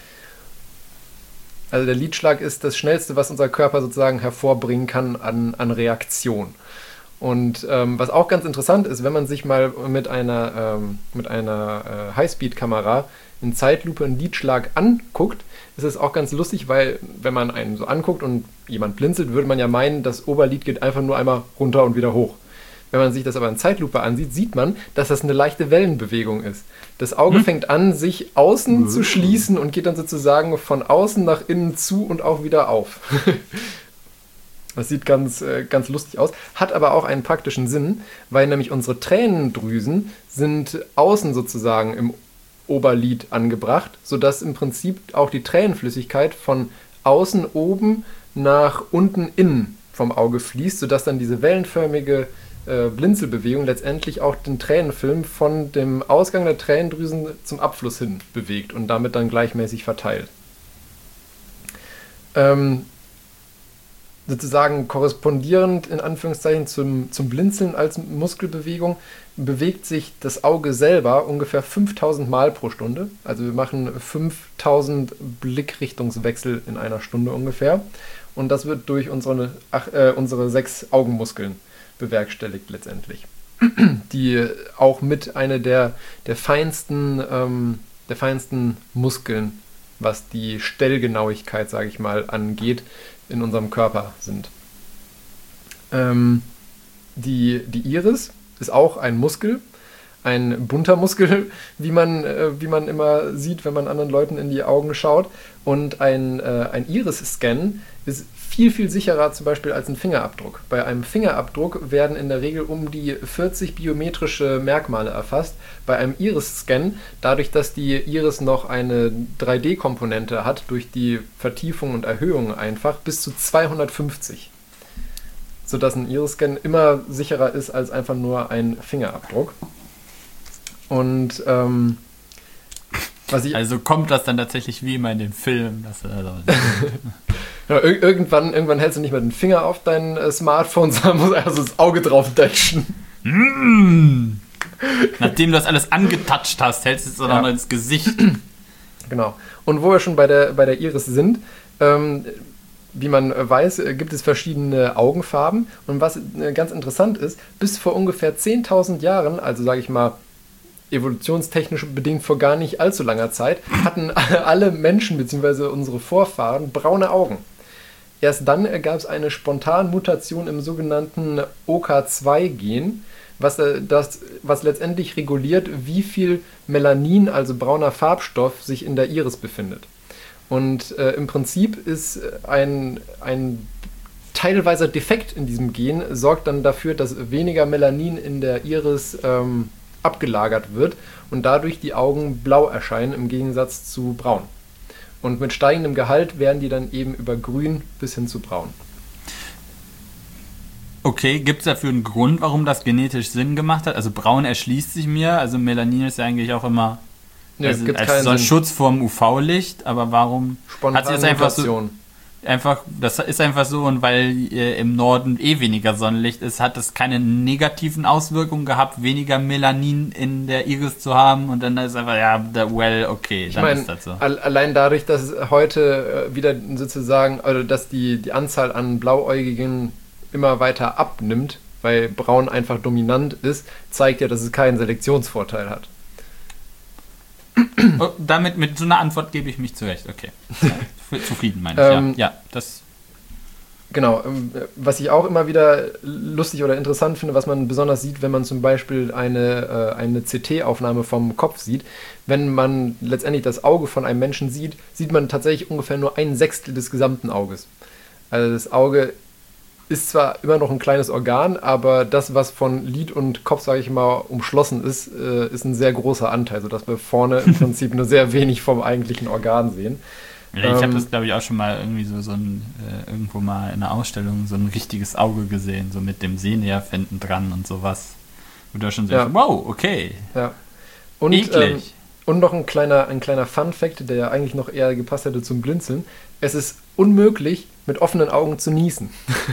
Also der Lidschlag ist das Schnellste, was unser Körper sozusagen hervorbringen kann an, an Reaktion. Und ähm, was auch ganz interessant ist, wenn man sich mal mit einer, ähm, mit einer äh, Highspeed-Kamera in Zeitlupe einen Lidschlag anguckt, ist es auch ganz lustig, weil wenn man einen so anguckt und jemand blinzelt, würde man ja meinen, das Oberlid geht einfach nur einmal runter und wieder hoch. Wenn man sich das aber in Zeitlupe ansieht, sieht man, dass das eine leichte Wellenbewegung ist. Das Auge hm. fängt an, sich außen hm. zu schließen und geht dann sozusagen von außen nach innen zu und auch wieder auf. Das sieht ganz, äh, ganz lustig aus, hat aber auch einen praktischen Sinn, weil nämlich unsere Tränendrüsen sind außen sozusagen im Oberlid angebracht, sodass im Prinzip auch die Tränenflüssigkeit von außen oben nach unten innen vom Auge fließt, sodass dann diese wellenförmige äh, Blinzelbewegung letztendlich auch den Tränenfilm von dem Ausgang der Tränendrüsen zum Abfluss hin bewegt und damit dann gleichmäßig verteilt. Ähm, sozusagen korrespondierend in Anführungszeichen zum, zum Blinzeln als Muskelbewegung bewegt sich das Auge selber ungefähr fünftausend Mal pro Stunde. Also wir machen fünftausend Blickrichtungswechsel in einer Stunde ungefähr. Und das wird durch unsere, ach, äh, unsere sechs Augenmuskeln bewerkstelligt letztendlich. Die auch mit einer der, der, feinsten, ähm, der feinsten Muskeln, was die Stellgenauigkeit, sage ich mal, angeht, in unserem Körper sind. Ähm, die, die Iris ist auch ein Muskel, ein bunter Muskel, wie man, äh, wie man immer sieht, wenn man anderen Leuten in die Augen schaut. Und ein, äh, ein Iris-Scan ist viel, viel sicherer zum Beispiel als ein Fingerabdruck. Bei einem Fingerabdruck werden in der Regel um die vierzig biometrische Merkmale erfasst. Bei einem Iris-Scan, dadurch, dass die Iris noch eine drei D-Komponente hat, durch die Vertiefung und Erhöhung einfach, bis zu zweihundertfünfzig. Sodass ein Iris-Scan immer sicherer ist als einfach nur ein Fingerabdruck. Und ähm, was ich... Also kommt das dann tatsächlich wie immer in den Filmen? Dass, also Ja, ir- irgendwann, irgendwann hältst du nicht mehr den Finger auf dein äh, Smartphone, sondern musst einfach so das Auge drauf datschen. Mm. Nachdem du das alles angetatscht hast, hältst du es dann Ja. auch noch ins Gesicht. Genau. Und wo wir schon bei der, bei der Iris sind, ähm, wie man äh, weiß, äh, gibt es verschiedene Augenfarben. Und was äh, ganz interessant ist, bis vor ungefähr zehntausend Jahren, also sage ich mal evolutionstechnisch bedingt vor gar nicht allzu langer Zeit, hatten alle Menschen bzw. unsere Vorfahren braune Augen. Erst dann gab es eine Spontanmutation im sogenannten O K zwei Gen, was, äh, das, was letztendlich reguliert, wie viel Melanin, also brauner Farbstoff, sich in der Iris befindet. Und äh, im Prinzip ist ein, ein teilweiser Defekt in diesem Gen, sorgt dann dafür, dass weniger Melanin in der Iris ähm, abgelagert wird und dadurch die Augen blau erscheinen im Gegensatz zu braun. Und mit steigendem Gehalt werden die dann eben über grün bis hin zu braun. Okay, gibt es dafür einen Grund, warum das genetisch Sinn gemacht hat? Also braun erschließt sich mir, also Melanin ist ja eigentlich auch immer Nee, also gibt's als keinen so ein Sinn. Schutz vorm U V-Licht, aber warum hat sie jetzt einfach so, Spontanmutation. einfach, das ist einfach so, und weil äh, im Norden eh weniger Sonnenlicht ist, hat es keine negativen Auswirkungen gehabt, weniger Melanin in der Iris zu haben, und dann ist einfach, ja, well, okay, Ich dann meine, ist das so. al- allein dadurch, dass es heute äh, wieder sozusagen, also dass die, die Anzahl an Blauäugigen immer weiter abnimmt, weil braun einfach dominant ist, zeigt ja, dass es keinen Selektionsvorteil hat. Oh, damit, mit so einer Antwort gebe ich mich zurecht, okay. Ja, zufrieden meine ich, Ähm, ja. Ja, das... Genau, ähm, was ich auch immer wieder lustig oder interessant finde, was man besonders sieht, wenn man zum Beispiel eine, äh, eine C T-Aufnahme vom Kopf sieht, wenn man letztendlich das Auge von einem Menschen sieht, sieht man tatsächlich ungefähr nur ein Sechstel des gesamten Auges. Also das Auge ist zwar immer noch ein kleines Organ, aber das, was von Lid und Kopf, sage ich mal, umschlossen ist, äh, ist ein sehr großer Anteil, sodass wir vorne im Prinzip nur sehr wenig vom eigentlichen Organ sehen. Ja, ich habe Ähm, das, glaube ich, auch schon mal irgendwie so, so ein, äh, irgendwo mal in einer Ausstellung so ein richtiges Auge gesehen, so mit dem Sehnerv hinten dran und sowas. Und da schon so, Ja. wow, okay, Ja. Und, eklig. ähm, und noch ein kleiner, ein kleiner Fun-Fact, der ja eigentlich noch eher gepasst hätte zum Blinzeln. Es ist unmöglich, mit offenen Augen zu niesen.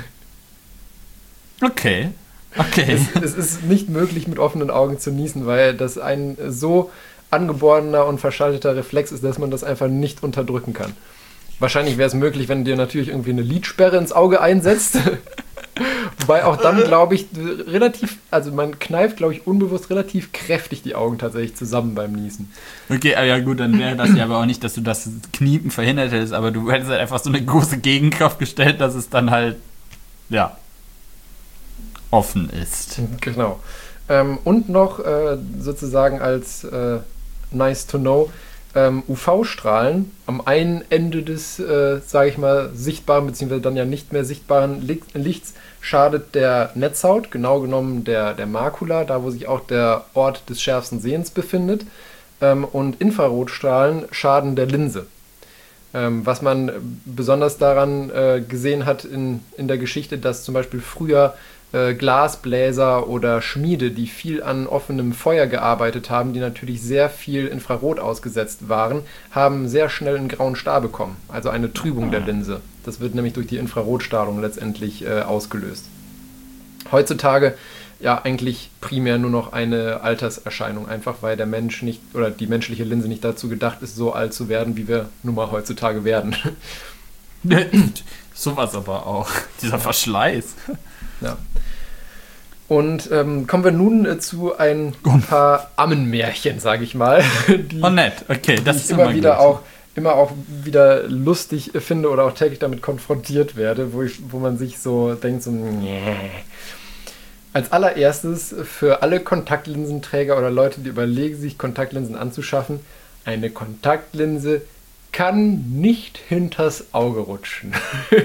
Okay, okay. Es, es ist nicht möglich, mit offenen Augen zu niesen, weil das ein so angeborener und verschalteter Reflex ist, dass man das einfach nicht unterdrücken kann. Wahrscheinlich wäre es möglich, wenn du dir natürlich irgendwie eine Lidsperre ins Auge einsetzt. Wobei auch dann, glaube ich, relativ, also man kneift, glaube ich, unbewusst relativ kräftig die Augen tatsächlich zusammen beim Niesen. Okay, ah ja gut, dann wäre das ja aber auch nicht, dass du das Kniepen verhindert hättest, aber du hättest halt einfach so eine große Gegenkraft gestellt, dass es dann halt, ja, offen ist. Genau. Ähm, und noch äh, sozusagen als äh, nice to know, ähm, U V-Strahlen am einen Ende des, äh, sage ich mal, sichtbaren bzw. dann ja nicht mehr sichtbaren Licht, Lichts schadet der Netzhaut, genau genommen der, der Makula, da wo sich auch der Ort des schärfsten Sehens befindet. Ähm, und Infrarotstrahlen schaden der Linse. Ähm, was man besonders daran äh, gesehen hat in, in der Geschichte, dass zum Beispiel früher äh, Glasbläser oder Schmiede, die viel an offenem Feuer gearbeitet haben, die natürlich sehr viel Infrarot ausgesetzt waren, haben sehr schnell einen grauen Star bekommen, also eine Trübung der Linse. Das wird nämlich durch die Infrarotstrahlung letztendlich äh, ausgelöst. Heutzutage ja eigentlich primär nur noch eine Alterserscheinung, einfach weil der Mensch nicht oder die menschliche Linse nicht dazu gedacht ist, so alt zu werden, wie wir nun mal heutzutage werden. Sowas aber auch. Dieser Verschleiß. Ja. Und ähm, kommen wir nun äh, zu ein paar Ammenmärchen, sage ich mal, die, Oh nett, okay, das die ist ich immer immer wieder gut. auch immer auch wieder lustig finde oder auch täglich damit konfrontiert werde, wo ich, wo man sich so denkt, so, nee. Als allererstes für alle Kontaktlinsenträger oder Leute, die überlegen, sich Kontaktlinsen anzuschaffen, eine Kontaktlinse kann nicht hinters Auge rutschen.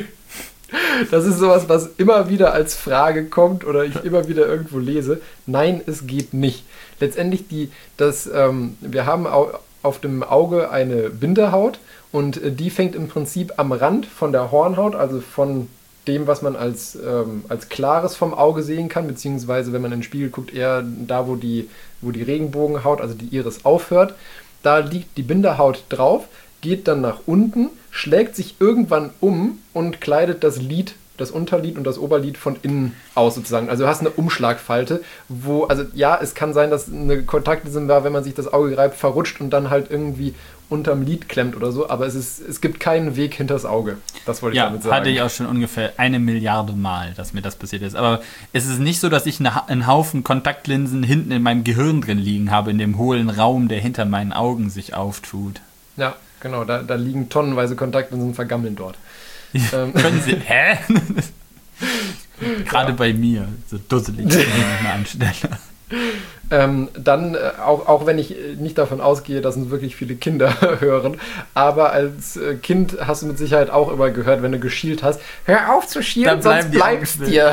Das ist sowas, was immer wieder als Frage kommt oder ich immer wieder irgendwo lese. Nein, es geht nicht. Letztendlich, die, das, ähm, wir haben auf dem Auge eine Bindehaut und die fängt im Prinzip am Rand von der Hornhaut, also von dem, was man als, ähm, als Klares vom Auge sehen kann, beziehungsweise wenn man in den Spiegel guckt, eher da, wo die, wo die Regenbogenhaut, also die Iris aufhört. Da liegt die Bindehaut drauf, geht dann nach unten, schlägt sich irgendwann um und kleidet das Lid, das Unterlid und das Oberlid von innen aus sozusagen. Also du hast eine Umschlagfalte, wo, also ja, es kann sein, dass eine Kontaktlinse, wenn man sich das Auge reibt, verrutscht und dann halt irgendwie unterm Lid klemmt oder so, aber es ist, es gibt keinen Weg hinters Auge. Das wollte ich ja, damit sagen. Ja, hatte ich auch schon ungefähr eine Milliarde Mal, dass mir das passiert ist. Aber es ist nicht so, dass ich eine, einen Haufen Kontaktlinsen hinten in meinem Gehirn drin liegen habe, in dem hohlen Raum, der hinter meinen Augen sich auftut. Ja, genau, da, da liegen tonnenweise Kontaktlinsen vergammeln dort. ähm. Können Sie, hä? Gerade ja. Bei mir, so dusselig, wenn ich mal anstelle. Ähm, dann, äh, auch, auch wenn ich nicht davon ausgehe, dass uns wirklich viele Kinder hören, aber als äh, Kind hast du mit Sicherheit auch immer gehört, wenn du geschielt hast, hör auf zu schielen, sonst bleibst dir.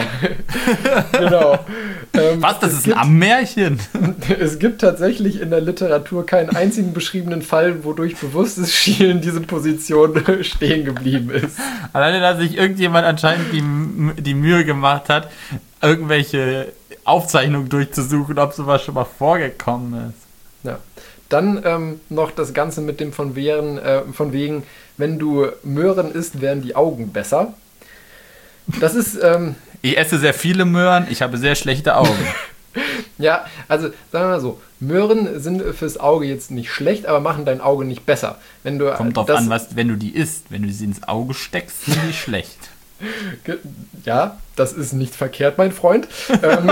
Genau. Ähm, Was, das ist gibt, ein Ammärchen? Es gibt tatsächlich in der Literatur keinen einzigen beschriebenen Fall, wodurch bewusstes Schielen diese Position stehen geblieben ist. Alleine, dass sich irgendjemand anscheinend die, die Mühe gemacht hat, irgendwelche Aufzeichnungen durchzusuchen, ob sowas schon mal vorgekommen ist. Ja. Dann ähm, noch das Ganze mit dem von, wären, äh, von wegen, wenn du Möhren isst, werden die Augen besser. Das ist... Ähm, ich esse sehr viele Möhren, ich habe sehr schlechte Augen. Ja, also sagen wir mal so, Möhren sind fürs Auge jetzt nicht schlecht, aber machen dein Auge nicht besser. Wenn du, Kommt drauf das, an, was, wenn du die isst. Wenn du sie ins Auge steckst, sind die schlecht. Ja, das ist nicht verkehrt, mein Freund. ähm,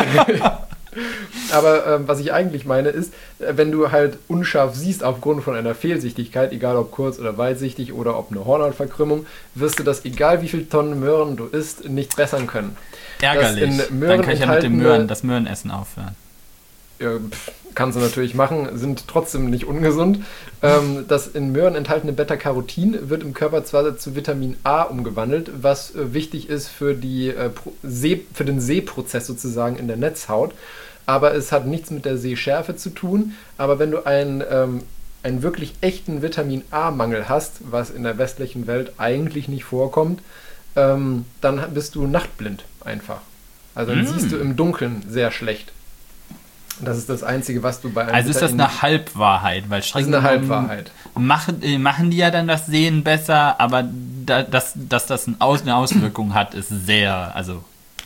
aber ähm, was ich eigentlich meine ist, wenn du halt unscharf siehst aufgrund von einer Fehlsichtigkeit, egal ob kurz- oder weitsichtig oder ob eine Hornhautverkrümmung, wirst du das, egal wie viel Tonnen Möhren du isst, nicht bessern können. Ärgerlich. Dann kann ich ja mit dem Möhren, das Möhrenessen aufhören. Ja, pff, kannst du natürlich machen, sind trotzdem nicht ungesund. Ähm, das in Möhren enthaltene Beta-Carotin wird im Körper zwar zu Vitamin A umgewandelt, was äh, wichtig ist für, die, äh, Seh, für den Sehprozess sozusagen in der Netzhaut, aber es hat nichts mit der Sehschärfe zu tun. Aber wenn du einen, ähm, einen wirklich echten Vitamin A-Mangel hast, was in der westlichen Welt eigentlich nicht vorkommt, ähm, dann bist du nachtblind einfach. Also dann mm. siehst du im Dunkeln sehr schlecht. Das ist das Einzige, was du bei einem... Also ist das eine Halbwahrheit? Weil das ist eine Halbwahrheit. Machen, machen die ja dann das Sehen besser, aber da, dass, dass das eine Auswirkung hat, ist sehr, also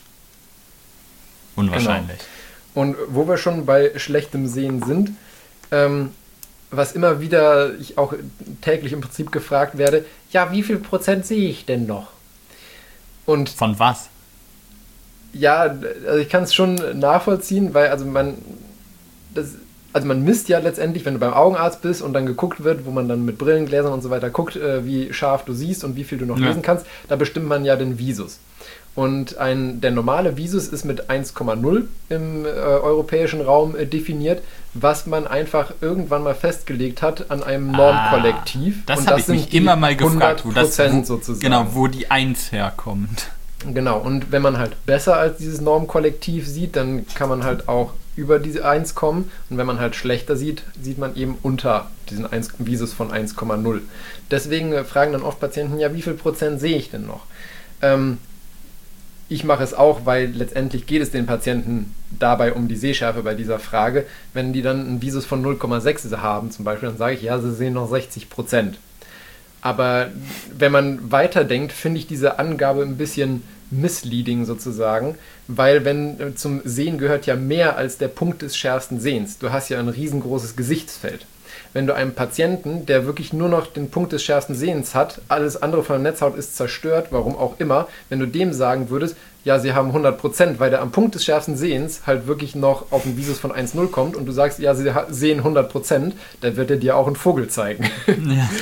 unwahrscheinlich. Genau. Und wo wir schon bei schlechtem Sehen sind, ähm, was immer wieder ich auch täglich im Prinzip gefragt werde, ja, wie viel Prozent sehe ich denn noch? Und von was? Ja, also ich kann es schon nachvollziehen, weil also man das, also man misst ja letztendlich, wenn du beim Augenarzt bist und dann geguckt wird, wo man dann mit Brillengläsern und so weiter guckt, äh, wie scharf du siehst und wie viel du noch ja. lesen kannst, da bestimmt man ja den Visus. Und ein, der normale Visus ist mit eins Komma null im äh, europäischen Raum äh, definiert, was man einfach irgendwann mal festgelegt hat an einem Normkollektiv. Ah, das und habe ich mich immer mal gefragt, wo, das, wo, sozusagen. Genau, wo die eins herkommt. Genau, und wenn man halt besser als dieses Normkollektiv sieht, dann kann man halt auch über diese eins kommen. Und wenn man halt schlechter sieht, sieht man eben unter diesen eins, Visus von eins Komma null. Deswegen äh, fragen dann oft Patienten, ja, wie viel Prozent sehe ich denn noch? Ähm, ich mache es auch, weil letztendlich geht es den Patienten dabei um die Sehschärfe bei dieser Frage. Wenn die dann einen Visus von null Komma sechs haben zum Beispiel, dann sage ich, ja, sie sehen noch sechzig Prozent. Aber wenn man weiterdenkt, finde ich diese Angabe ein bisschen misleading sozusagen, weil wenn zum Sehen gehört ja mehr als der Punkt des schärfsten Sehens. Du hast ja ein riesengroßes Gesichtsfeld. Wenn du einem Patienten, der wirklich nur noch den Punkt des schärfsten Sehens hat, alles andere von der Netzhaut ist zerstört, warum auch immer, wenn du dem sagen würdest, ja, sie haben hundert Prozent, weil der am Punkt des schärfsten Sehens halt wirklich noch auf einen Visus von eins Komma null kommt und du sagst, ja, sie sehen hundert Prozent, dann wird er dir auch einen Vogel zeigen. Ja.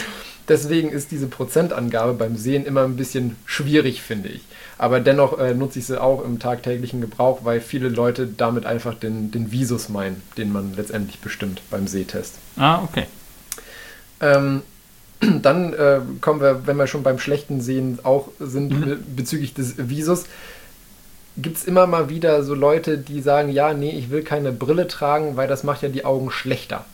Deswegen ist diese Prozentangabe beim Sehen immer ein bisschen schwierig, finde ich. Aber dennoch äh, nutze ich sie auch im tagtäglichen Gebrauch, weil viele Leute damit einfach den, den Visus meinen, den man letztendlich bestimmt beim Sehtest. Ah, okay. Ähm, dann äh, kommen wir, wenn wir schon beim schlechten Sehen auch sind, mhm. bezüglich des Visus, gibt es immer mal wieder so Leute, die sagen, ja, nee, ich will keine Brille tragen, weil das macht ja die Augen schlechter.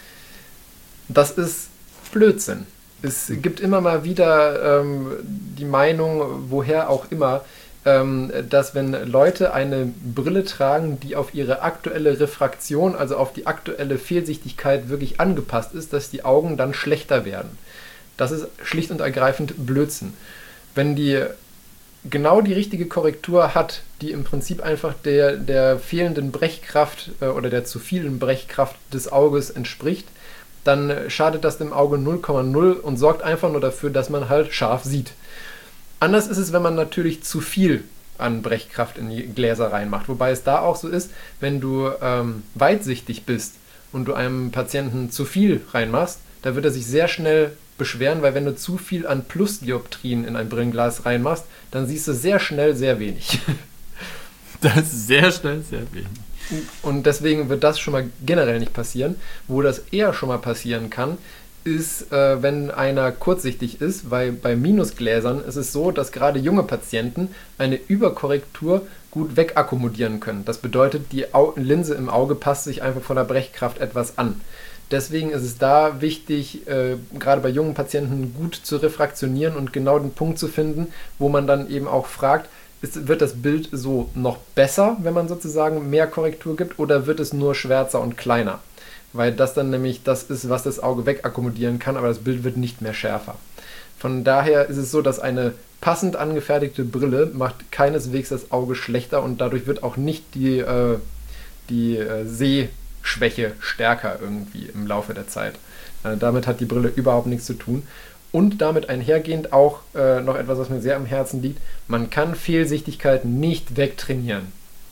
Das ist Blödsinn. Es gibt immer mal wieder ähm, die Meinung, woher auch immer, ähm, dass wenn Leute eine Brille tragen, die auf ihre aktuelle Refraktion, also auf die aktuelle Fehlsichtigkeit wirklich angepasst ist, dass die Augen dann schlechter werden. Das ist schlicht und ergreifend Blödsinn. Wenn die genau die richtige Korrektur hat, die im Prinzip einfach der, der fehlenden Brechkraft äh, oder der zu vielen Brechkraft des Auges entspricht, dann schadet das dem Auge null Komma null und sorgt einfach nur dafür, dass man halt scharf sieht. Anders ist es, wenn man natürlich zu viel an Brechkraft in die Gläser reinmacht. Wobei es da auch so ist, wenn du ähm, weitsichtig bist und du einem Patienten zu viel reinmachst, da wird er sich sehr schnell beschweren, weil wenn du zu viel an Plusdioptrien in ein Brillenglas reinmachst, dann siehst du sehr schnell sehr wenig. Das ist sehr schnell sehr wenig. Und deswegen wird das schon mal generell nicht passieren. Wo das eher schon mal passieren kann, ist, äh, wenn einer kurzsichtig ist, weil bei Minusgläsern ist es so, dass gerade junge Patienten eine Überkorrektur gut wegakkommodieren können. Das bedeutet, die Au- Linse im Auge passt sich einfach von der Brechkraft etwas an. Deswegen ist es da wichtig, äh, gerade bei jungen Patienten gut zu refraktionieren und genau den Punkt zu finden, wo man dann eben auch fragt, ist, wird das Bild so noch besser, wenn man sozusagen mehr Korrektur gibt, oder wird es nur schwärzer und kleiner? Weil das dann nämlich das ist, was das Auge wegakkommodieren kann, aber das Bild wird nicht mehr schärfer. Von daher ist es so, dass eine passend angefertigte Brille macht keineswegs das Auge schlechter und dadurch wird auch nicht die, äh, die äh, Sehschwäche stärker irgendwie im Laufe der Zeit. Äh, damit hat die Brille überhaupt nichts zu tun. Und damit einhergehend auch äh, noch etwas, was mir sehr am Herzen liegt, man kann Fehlsichtigkeit nicht wegtrainieren.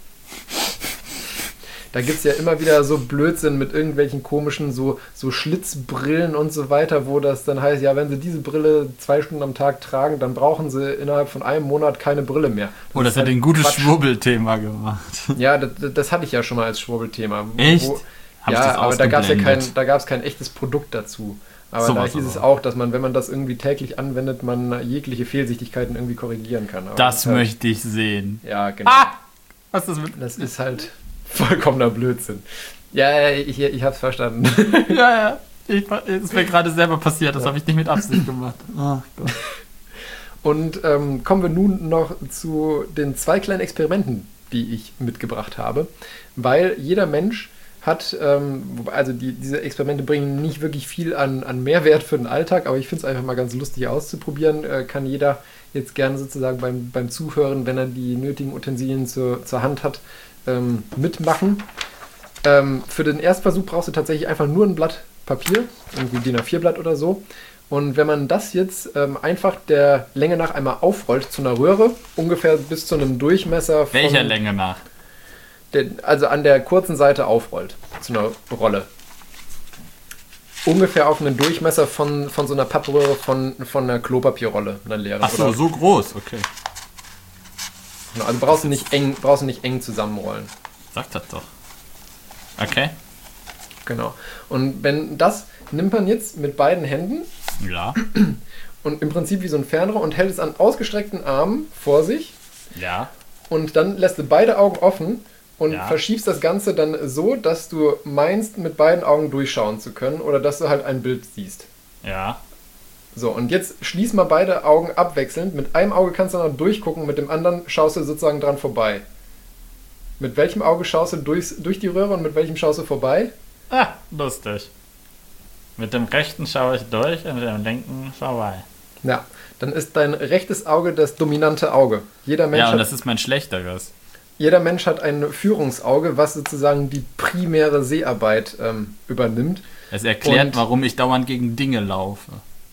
Da gibt es ja immer wieder so Blödsinn mit irgendwelchen komischen so, so Schlitzbrillen und so weiter, wo das dann heißt, ja, wenn sie diese Brille zwei Stunden am Tag tragen, dann brauchen sie innerhalb von einem Monat keine Brille mehr. Das oh, das hat halt ein gutes Quatsch. Schwurbelthema gemacht. Ja, das, das hatte ich ja schon mal als Schwurbelthema. Echt? Wo, ja, aber da gab es ja kein, da gab's kein echtes Produkt dazu. Aber so da hieß es auch, dass man, wenn man das irgendwie täglich anwendet, man jegliche Fehlsichtigkeiten irgendwie korrigieren kann. Aber das das halt, möchte ich sehen. Ja, genau. Ah! Was ist das mit? Das ist halt vollkommener Blödsinn. Ja, ich, ich hab's verstanden. Ja, ja. Ich, es ist mir gerade selber passiert, das ja. habe ich nicht mit Absicht gemacht. Oh Gott. Und ähm, kommen wir nun noch zu den zwei kleinen Experimenten, die ich mitgebracht habe. Weil jeder Mensch hat, ähm, also die, diese Experimente bringen nicht wirklich viel an, an Mehrwert für den Alltag, aber ich finde es einfach mal ganz lustig auszuprobieren. Äh, kann jeder jetzt gerne sozusagen beim, beim Zuhören, wenn er die nötigen Utensilien zur, zur Hand hat, ähm, mitmachen. Ähm, für den Erstversuch brauchst du tatsächlich einfach nur ein Blatt Papier, irgendwie D I N A vier Blatt oder so. Und wenn man das jetzt ähm, einfach der Länge nach einmal aufrollt zu einer Röhre, ungefähr bis zu einem Durchmesser von... Welcher Länge nach? Also an der kurzen Seite aufrollt, zu einer Rolle. Ungefähr auf einen Durchmesser von, von so einer Pappröhre von, von einer Klopapierrolle, einer leeren. Ach so, so groß, okay. Genau, also brauchst du nicht eng, brauchst du nicht eng zusammenrollen. Sag das doch. Okay. Genau. Und wenn das nimmt man jetzt mit beiden Händen. Ja. Und im Prinzip wie so ein Fernrohr und hält es an ausgestreckten Armen vor sich. Ja. Und dann lässt du beide Augen offen. Und ja. verschiebst das Ganze dann so, dass du meinst, mit beiden Augen durchschauen zu können oder dass du halt ein Bild siehst. Ja. So, und jetzt schließ mal beide Augen abwechselnd. Mit einem Auge kannst du noch durchgucken, mit dem anderen schaust du sozusagen dran vorbei. Mit welchem Auge schaust du durchs, durch die Röhre und mit welchem schaust du vorbei? Ah, lustig. Mit dem rechten schaue ich durch und mit dem linken vorbei. Ja, dann ist dein rechtes Auge das dominante Auge. Jeder Mensch ja, und hat, das ist mein schlechteres. Jeder Mensch hat ein Führungsauge, was sozusagen die primäre Seharbeit ähm, übernimmt. Es erklärt, und warum ich dauernd gegen Dinge laufe.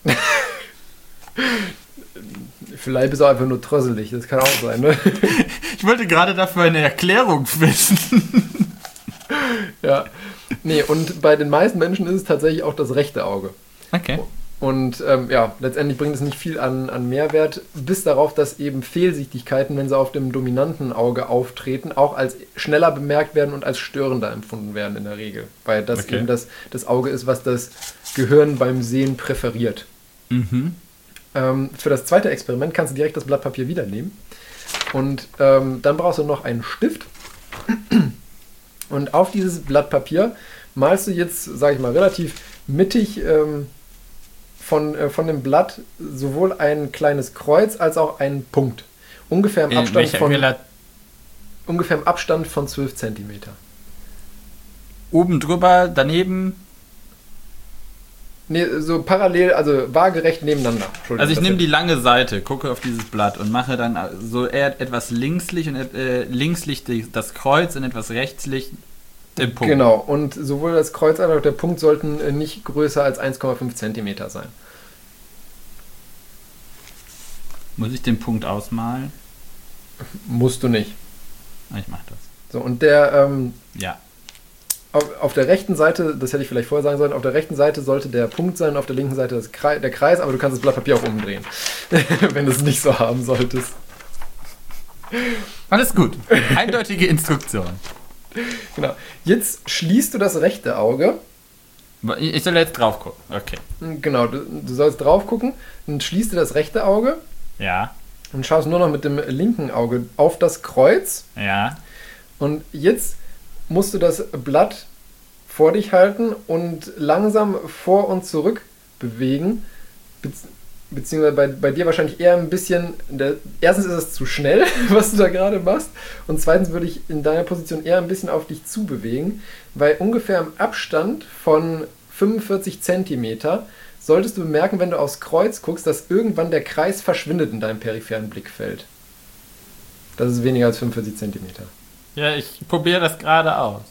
Vielleicht bist du einfach nur trösselig, das kann auch sein, ne? Ich wollte gerade dafür eine Erklärung wissen. Ja, nee, und bei den meisten Menschen ist es tatsächlich auch das rechte Auge. Okay. Und ähm, ja, letztendlich bringt es nicht viel an, an Mehrwert, bis darauf, dass eben Fehlsichtigkeiten, wenn sie auf dem dominanten Auge auftreten, auch als schneller bemerkt werden und als störender empfunden werden in der Regel. Weil das Okay. eben das, das Auge ist, was das Gehirn beim Sehen präferiert. Mhm. Ähm, für das zweite Experiment kannst du direkt das Blatt Papier wieder nehmen. Und ähm, dann brauchst du noch einen Stift. Und auf dieses Blatt Papier malst du jetzt, sage ich mal, relativ mittig ähm, von, äh, von dem Blatt sowohl ein kleines Kreuz als auch einen Punkt. Ungefähr im In Abstand welcher von, Rela- ungefähr im Abstand von zwölf Zentimeter. Oben drüber, daneben. Nee, so parallel, also waagerecht nebeneinander. Entschuldigung, Also ich das nehme ist- die lange Seite, gucke auf dieses Blatt und mache dann so eher etwas linkslich und äh, linkslich die, das Kreuz und etwas rechtslich den Punkt. Genau, und sowohl das Kreuz als auch der Punkt sollten äh, nicht größer als eins Komma fünf Zentimeter sein. Muss ich den Punkt ausmalen? Musst du nicht. Ah, Ich mache das. So, und der, ähm, Ja. auf, auf der rechten Seite, das hätte ich vielleicht vorher sagen sollen, auf der rechten Seite sollte der Punkt sein, auf der linken Seite das Kreis, der Kreis, aber du kannst das Blatt Papier auch umdrehen, wenn du es nicht so haben solltest. Alles gut. Eindeutige Instruktion. Genau. Jetzt schließt du das rechte Auge. Ich soll jetzt drauf gucken. Okay. Genau, du, du sollst drauf gucken und schließt du das rechte Auge Ja. und schaust nur noch mit dem linken Auge auf das Kreuz. Ja. Und jetzt musst du das Blatt vor dich halten und langsam vor und zurück bewegen. Bezieh- beziehungsweise bei, bei dir wahrscheinlich eher ein bisschen. Der, erstens ist es zu schnell, was du da gerade machst. Und zweitens würde ich in deiner Position eher ein bisschen auf dich zubewegen, weil ungefähr im Abstand von fünfundvierzig Zentimeter solltest du bemerken, wenn du aufs Kreuz guckst, dass irgendwann der Kreis verschwindet in deinem peripheren Blickfeld. Das ist weniger als fünfundvierzig Zentimeter. Ja, ich probiere das gerade aus.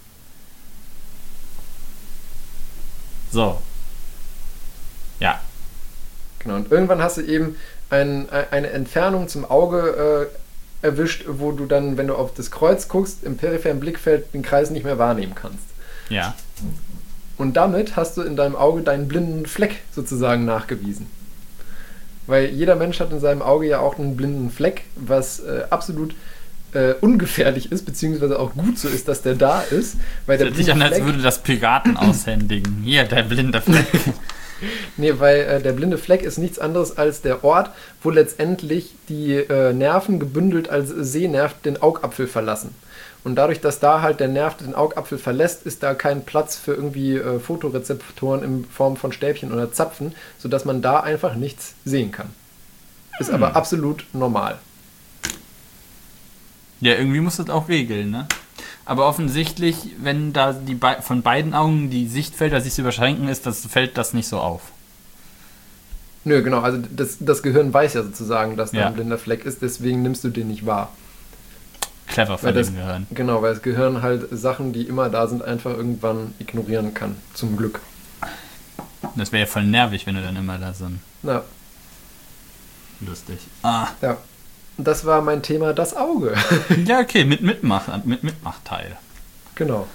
So. Ja. Genau, und irgendwann hast du eben ein, eine Entfernung zum Auge äh, erwischt, wo du dann, wenn du auf das Kreuz guckst, im peripheren Blickfeld den Kreis nicht mehr wahrnehmen kannst. Ja. Und damit hast du in deinem Auge deinen blinden Fleck sozusagen nachgewiesen. Weil jeder Mensch hat in seinem Auge ja auch einen blinden Fleck, was äh, absolut äh, ungefährlich ist, beziehungsweise auch gut so ist, dass der da ist. Weil der Hört sich an, als Fleck- würde das Piraten aushändigen. Hier, der blinde Fleck. Nee, weil äh, der blinde Fleck ist nichts anderes als der Ort, wo letztendlich die äh, Nerven gebündelt als Sehnerv den Augapfel verlassen. Und dadurch, dass da halt der Nerv den Augapfel verlässt, ist da kein Platz für irgendwie äh, Fotorezeptoren in Form von Stäbchen oder Zapfen, sodass man da einfach nichts sehen kann. Ist aber absolut normal. Ja, irgendwie muss das auch regeln, ne? Aber offensichtlich, wenn da die Be- von beiden Augen die Sichtfelder sich überschränken ist, das fällt das nicht so auf. Nö, genau, also das, das Gehirn weiß ja sozusagen, dass da Ja. ein blinder Fleck ist, deswegen nimmst du den nicht wahr. Clever von Weil das, dem Gehirn. Genau, weil das Gehirn halt Sachen, die immer da sind, einfach irgendwann ignorieren kann. Zum Glück. Das wäre ja voll nervig, wenn du dann immer da so ein... Na, Lustig. Ah. ja. Und das war mein Thema, das Auge. Ja, okay, mit Mitmach, mit Mitmachteil. Genau.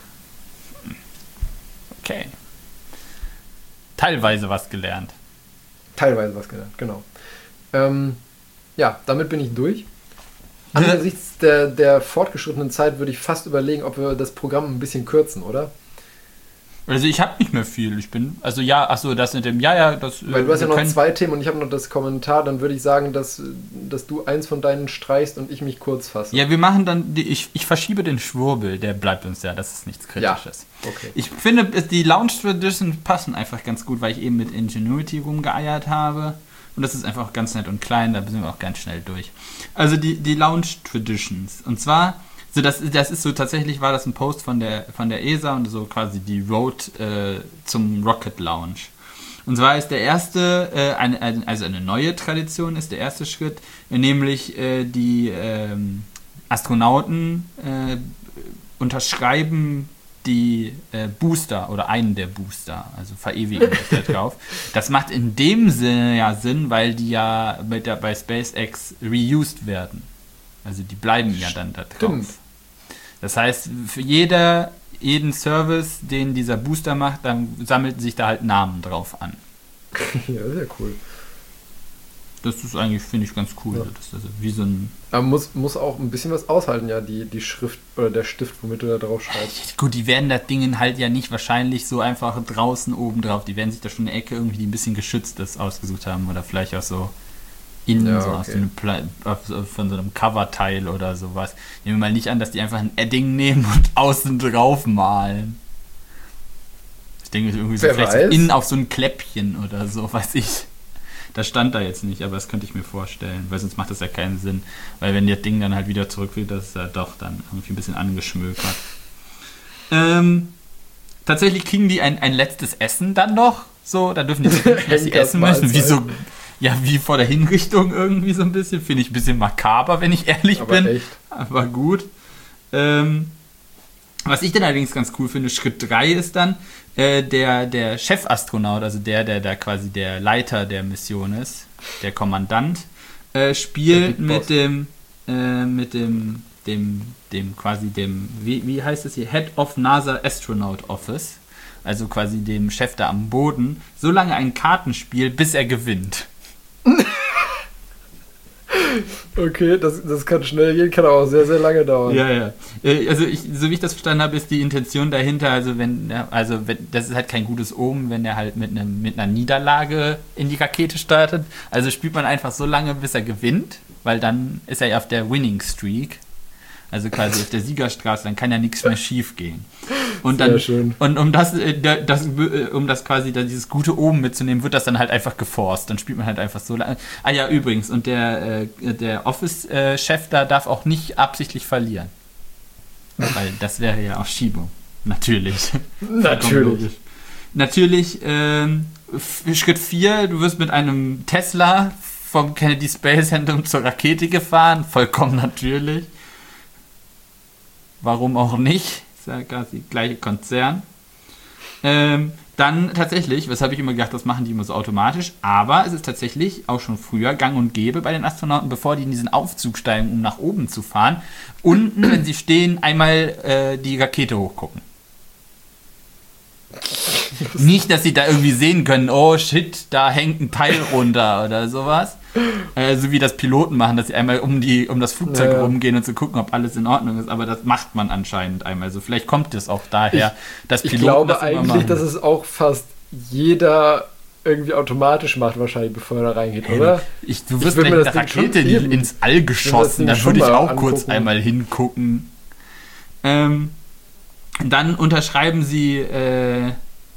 Okay. Teilweise was gelernt. Teilweise was gelernt, genau. Ähm, ja, damit bin ich durch. Angesichts der, der fortgeschrittenen Zeit würde ich fast überlegen, ob wir das Programm ein bisschen kürzen, oder? Also ich habe nicht mehr viel. Ich bin, also ja, achso, das mit dem, ja, ja, das... Weil du hast ja wir noch können- zwei Themen und ich habe noch das Kommentar, dann würde ich sagen, dass, dass du eins von deinen streichst und ich mich kurz fasse. Ja, wir machen dann, die, ich, ich verschiebe den Schwurbel, der bleibt uns ja, das ist nichts Kritisches. Okay. Ich finde, es- die Lounge Tradition passen einfach ganz gut, weil ich eben mit Ingenuity rumgeeiert habe. Und das ist einfach ganz nett und klein, da sind wir auch ganz schnell durch. Also die, die Lounge Traditions. Und zwar, so das, das ist so, tatsächlich war das ein Post von der, von der E S A und so quasi die Road äh, zum Rocket Lounge. Und zwar ist der erste, äh, eine, eine, also eine neue Tradition ist der erste Schritt, nämlich äh, die ähm, Astronauten äh, unterschreiben die äh, Booster oder einen der Booster, also verewigen sich da drauf. Das macht in dem Sinne ja Sinn, weil die ja mit der, bei SpaceX reused werden. Also die bleiben ja dann da drauf. Stimmt. Das heißt, für jeder, jeden Service, den dieser Booster macht, dann sammelt sich da halt Namen drauf an. Ja, sehr cool. Das ist eigentlich, finde ich, ganz cool. Ja. Das ist also wie so ein... Aber muss, muss auch ein bisschen was aushalten, ja, die, die Schrift oder der Stift, womit du da drauf schreibst. Gut, die werden das Ding halt ja nicht wahrscheinlich so einfach draußen oben drauf. Die werden sich da schon eine Ecke irgendwie, die ein bisschen geschützt ist, ausgesucht haben. Oder vielleicht auch so innen, Ja, so okay. aus so einem Pla- auf- von so einem Coverteil oder sowas. Nehmen wir mal nicht an, dass die einfach ein Edding nehmen und außen drauf malen. Ich denke, irgendwie so Wer vielleicht so weiß? innen auf so ein Kläppchen oder so, weiß ich. Das stand da jetzt nicht, aber das könnte ich mir vorstellen, weil sonst macht das ja keinen Sinn. Weil wenn das Ding dann halt wieder zurück will, das ist ja doch dann irgendwie ein bisschen angeschmökert. Ähm, tatsächlich kriegen die ein, ein letztes Essen dann noch. So, da dürfen die nicht, dass sie essen müssen. Wie so, ja, wie vor der Hinrichtung irgendwie so ein bisschen. Finde ich ein bisschen makaber, wenn ich ehrlich Aber bin. echt. Aber gut. Ähm, was ich dann allerdings ganz cool finde, Schritt drei ist dann, äh, der, der Chefastronaut, also der, der da quasi der Leiter der Mission ist, der Kommandant, äh, Der spielt Big Boss. mit dem, äh, mit dem, dem, dem quasi dem, wie, wie heißt es hier, Head of NASA Astronaut Office, also quasi dem Chef da am Boden, so lange ein Kartenspiel, bis er gewinnt. Okay, das, das kann schnell gehen, kann aber auch sehr, sehr lange dauern. Ja, ja. Äh, Also ich, so wie ich das verstanden habe, ist die Intention dahinter, also wenn, ja, also wenn, das ist halt kein gutes Omen, wenn er halt mit einem mit einer Niederlage in die Rakete startet. Also spielt man einfach so lange, bis er gewinnt, weil dann ist er ja auf der Winning Streak, also quasi auf der Siegerstraße, dann kann ja nichts mehr schief gehen. Und Sehr dann schön. und um das, äh, das äh, um das quasi da dieses gute Omen mitzunehmen, wird das dann halt einfach geforst. Dann spielt man halt einfach so lange. Ah ja, übrigens, und der, äh, der Office-Chef da darf auch nicht absichtlich verlieren. Weil das wäre ja auch Schiebung. Natürlich. Natürlich. Natürlich, ähm, f- Schritt vier, du wirst mit einem Tesla vom Kennedy Space Center zur Rakete gefahren. Vollkommen natürlich. Warum auch nicht? Ist ja quasi gleiche Konzern. Ähm, dann tatsächlich, weshalb ich immer gedacht, das machen die immer so automatisch, aber es ist tatsächlich auch schon früher gang und gäbe bei den Astronauten, bevor die in diesen Aufzug steigen, um nach oben zu fahren, unten, wenn sie stehen, einmal äh, die Rakete hochgucken. Nicht, dass sie da irgendwie sehen können, oh shit, da hängt ein Teil runter oder sowas. Äh, so wie das Piloten machen, dass sie einmal um, die, um das Flugzeug Ja, ja. rumgehen und zu gucken, ob alles in Ordnung ist. Aber das macht man anscheinend einmal so. Vielleicht kommt es auch daher, dass Ich Piloten glaube das immer eigentlich, machen. dass es auch fast jeder irgendwie automatisch macht, wahrscheinlich, bevor er da reingeht, oder? Ich, du wirst will gleich mir mit das der Ding schon Rakete eben- ins All geschossen, Ding da würde ich schon mal auch kurz angucken. einmal hingucken. Ähm, dann unterschreiben sie äh,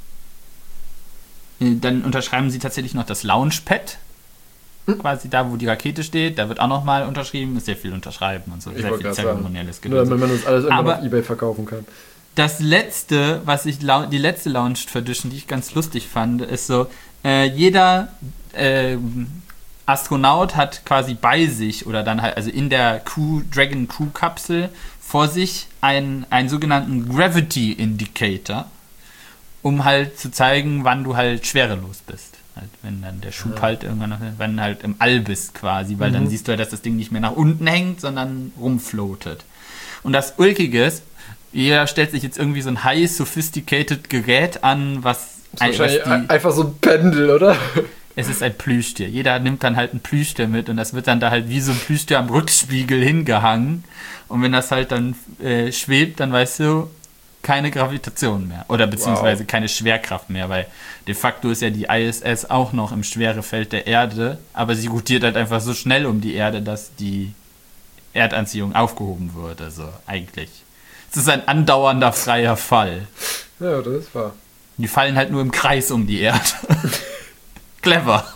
dann unterschreiben sie tatsächlich noch das Launchpad. Quasi da, wo die Rakete steht, da wird auch nochmal unterschrieben, ist sehr viel unterschreiben und so, Ich sehr wollte viel gerade sagen. zeremonielles Nur damit Gedöns. man das alles irgendwann Aber- auf Ebay verkaufen kann. Das letzte, was ich, lau- die letzte Launch Tradition, die ich ganz lustig fand, ist so, äh, jeder äh, Astronaut hat quasi bei sich oder dann halt, also in der Crew, Dragon Crew Kapsel vor sich einen, einen sogenannten Gravity Indicator, um halt zu zeigen, wann du halt schwerelos bist. Halt, wenn dann der Schub Ja. halt irgendwann, noch, wenn du halt im All bist quasi, weil dann Mhm. siehst du ja, dass das Ding nicht mehr nach unten hängt, sondern rumfloatet. Und das Ulkige ist, jeder stellt sich jetzt irgendwie so ein high sophisticated Gerät an, was, Das ist ein, was wahrscheinlich die, ein- einfach so ein Pendel, oder? es ist ein Plüschtier. Jeder nimmt dann halt ein Plüschtier mit und das wird dann da halt wie so ein Plüschtier am Rückspiegel hingehangen. Und wenn das halt dann äh, schwebt, dann weißt du, keine Gravitation mehr. Oder beziehungsweise Wow. keine Schwerkraft mehr, weil de facto ist ja die I S S auch noch im Schwerefeld der Erde, aber sie rotiert halt einfach so schnell um die Erde, dass die Erdanziehung aufgehoben wird. Also eigentlich. Es ist ein andauernder freier Fall. Ja, das ist wahr. Die fallen halt nur im Kreis um die Erde. Clever.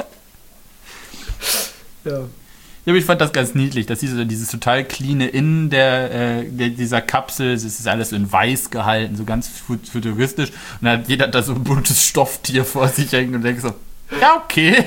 Ja. Ja, aber ich fand das ganz niedlich, dass diese, dieses total cleane Innen der, äh, der, dieser Kapsel, es ist alles so in weiß gehalten, so ganz fu- futuristisch. Und dann hat jeder da so ein buntes Stofftier vor sich hängen und denkt so, ja, okay,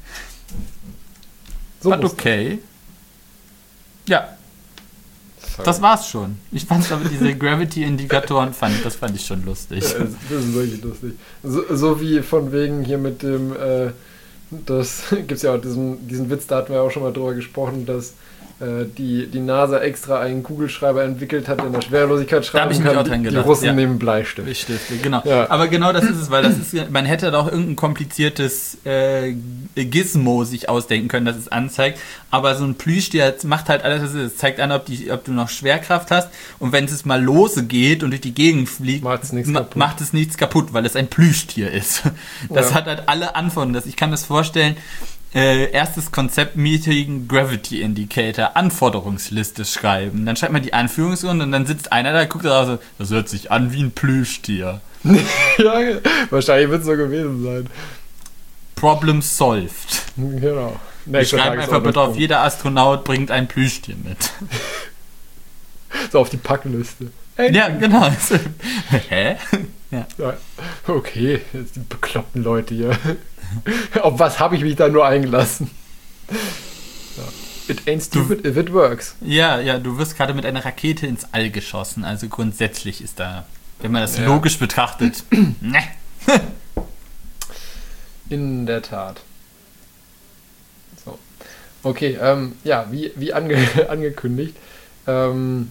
So war muss okay. Ja, das. das war's schon. Ich fand aber diese Gravity-Indikatoren, fand, das fand ich schon lustig. Ja, das ist wirklich lustig. So, so wie von wegen hier mit dem, äh, das gibt's ja auch diesen, diesen Witz, da hatten wir auch schon mal drüber gesprochen, dass äh, die, die NASA extra einen Kugelschreiber entwickelt hat, der in der Schwerelosigkeit schreiben hab ich kann. mich auch dran gedacht, die Russen ja. nehmen Bleistift. Bleistift, genau. Ja. Aber genau das ist es, weil das ist, man hätte doch irgendein kompliziertes äh, Gizmo sich ausdenken können, das es anzeigt. Aber so ein Plüschtier macht halt alles, was es ist. Es zeigt an, ob, die, ob du noch Schwerkraft hast. Und wenn es mal lose geht und durch die Gegend fliegt, Macht's nichts ma- kaputt. macht es nichts kaputt, weil es ein Plüschtier ist. Das Ja. hat halt alle Anforderungen. Das, ich kann mir das vorstellen, äh, erstes Konzept-Meeting, Gravity Indicator, Anforderungsliste schreiben. Dann schreibt man die Anführungsrunde und dann sitzt einer da, guckt da so, das hört sich an wie ein Plüschtier. Ja, wahrscheinlich wird es so gewesen sein. Problem solved. Genau. Wir Nächster schreiben einfach bitte auf, Tagesordnungspunkt. jeder Astronaut bringt ein Plüschtier mit. So auf die Packliste. Ey, Ja, genau. Hä? Ja. Ja, okay, jetzt die bekloppten Leute hier. Auf was habe ich mich da nur eingelassen? Ja. It ain't stupid if it works. Ja, ja, du wirst gerade mit einer Rakete ins All geschossen. Also grundsätzlich ist da, wenn man das Ja. logisch betrachtet, ne. In der Tat. So. Okay, ähm, ja, wie, wie ange angekündigt, ähm,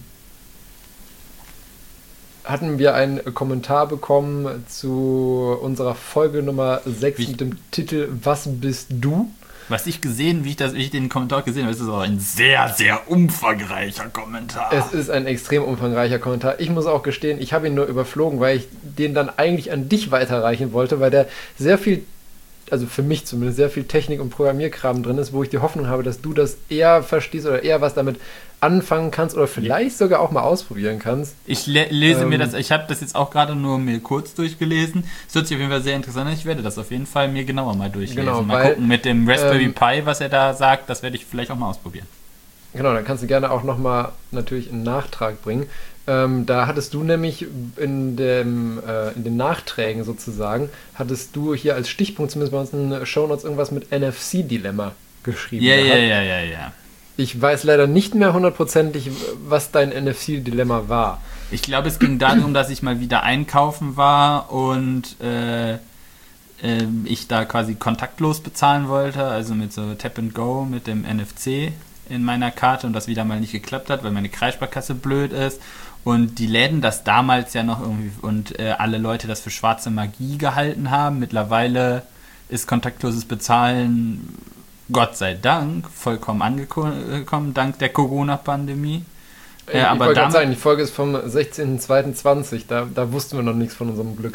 hatten wir einen Kommentar bekommen zu unserer Folge Nummer sechs Wie- mit dem Titel Was bist du? Was ich gesehen, wie ich, das, wie ich den Kommentar gesehen habe, ist es auch ein sehr, sehr umfangreicher Kommentar. Es ist ein extrem umfangreicher Kommentar. Ich muss auch gestehen, ich habe ihn nur überflogen, weil ich den dann eigentlich an dich weiterreichen wollte, weil der sehr viel, also für mich zumindest, sehr viel Technik- und Programmierkram drin ist, wo ich die Hoffnung habe, dass du das eher verstehst oder eher was damit anfangen kannst oder vielleicht sogar auch mal ausprobieren kannst. Ich le lese Ähm, mir das, ich habe das jetzt auch gerade nur mir kurz durchgelesen. Es hört sich auf jeden Fall sehr interessant an. Ich werde das auf jeden Fall mir genauer mal durchlesen. Genau, mal weil, gucken mit dem Raspberry ähm, Pi, was er da sagt, das werde ich vielleicht auch mal ausprobieren. Genau, dann kannst du gerne auch nochmal natürlich einen Nachtrag bringen. Ähm, da hattest du nämlich in, dem, äh, in den Nachträgen sozusagen, hattest du hier als Stichpunkt, zumindest bei uns in den Shownotes, irgendwas mit N F C-Dilemma geschrieben. Ja, ja, gehabt. ja, ja, ja. Ich weiß leider nicht mehr hundertprozentig, was dein N F C-Dilemma war. Ich glaube, es ging darum, dass ich mal wieder einkaufen war und äh, äh, ich da quasi kontaktlos bezahlen wollte, also mit so Tap and Go mit dem N F C in meiner Karte und das wieder mal nicht geklappt hat, weil meine Kreissparkasse blöd ist und die Läden das damals ja noch irgendwie und äh, alle Leute das für schwarze Magie gehalten haben. Mittlerweile ist kontaktloses Bezahlen Gott sei Dank vollkommen angekommen, dank der Corona-Pandemie. Ich, Äh, ich aber wollte gerade damit- sagen, die Folge ist vom sechzehnten zweiten zwanzig, da, da wussten wir noch nichts von unserem Glück.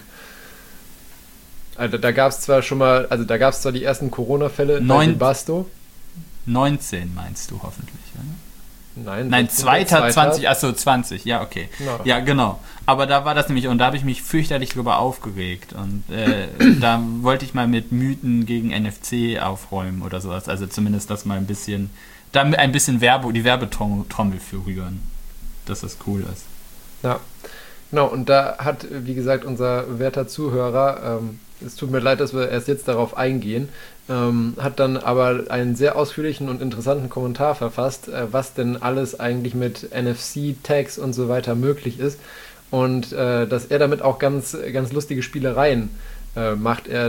Also da gab es zwar schon mal, also da gab es zwar die ersten Corona-Fälle in Neun- Basto. neunzehn meinst du hoffentlich, oder? Nein, Nein, sechzehnter zweiter zwanzig, achso, zwanzig, ja, okay. Genau. Ja, genau. Aber da war das nämlich, und da habe ich mich fürchterlich drüber aufgeregt. Und äh, da wollte ich mal mit Mythen gegen N F C aufräumen oder sowas. Also zumindest das mal ein bisschen, da ein bisschen Werbe, die Werbetrommel für rühren. Dass das cool ist. Ja, genau, und da hat, wie gesagt, unser werter Zuhörer, ähm, es tut mir leid, dass wir erst jetzt darauf eingehen, ähm, hat dann aber einen sehr ausführlichen und interessanten Kommentar verfasst, äh, was denn alles eigentlich mit N F C-Tags und so weiter möglich ist und äh, dass er damit auch ganz, ganz lustige Spielereien äh, macht. Er,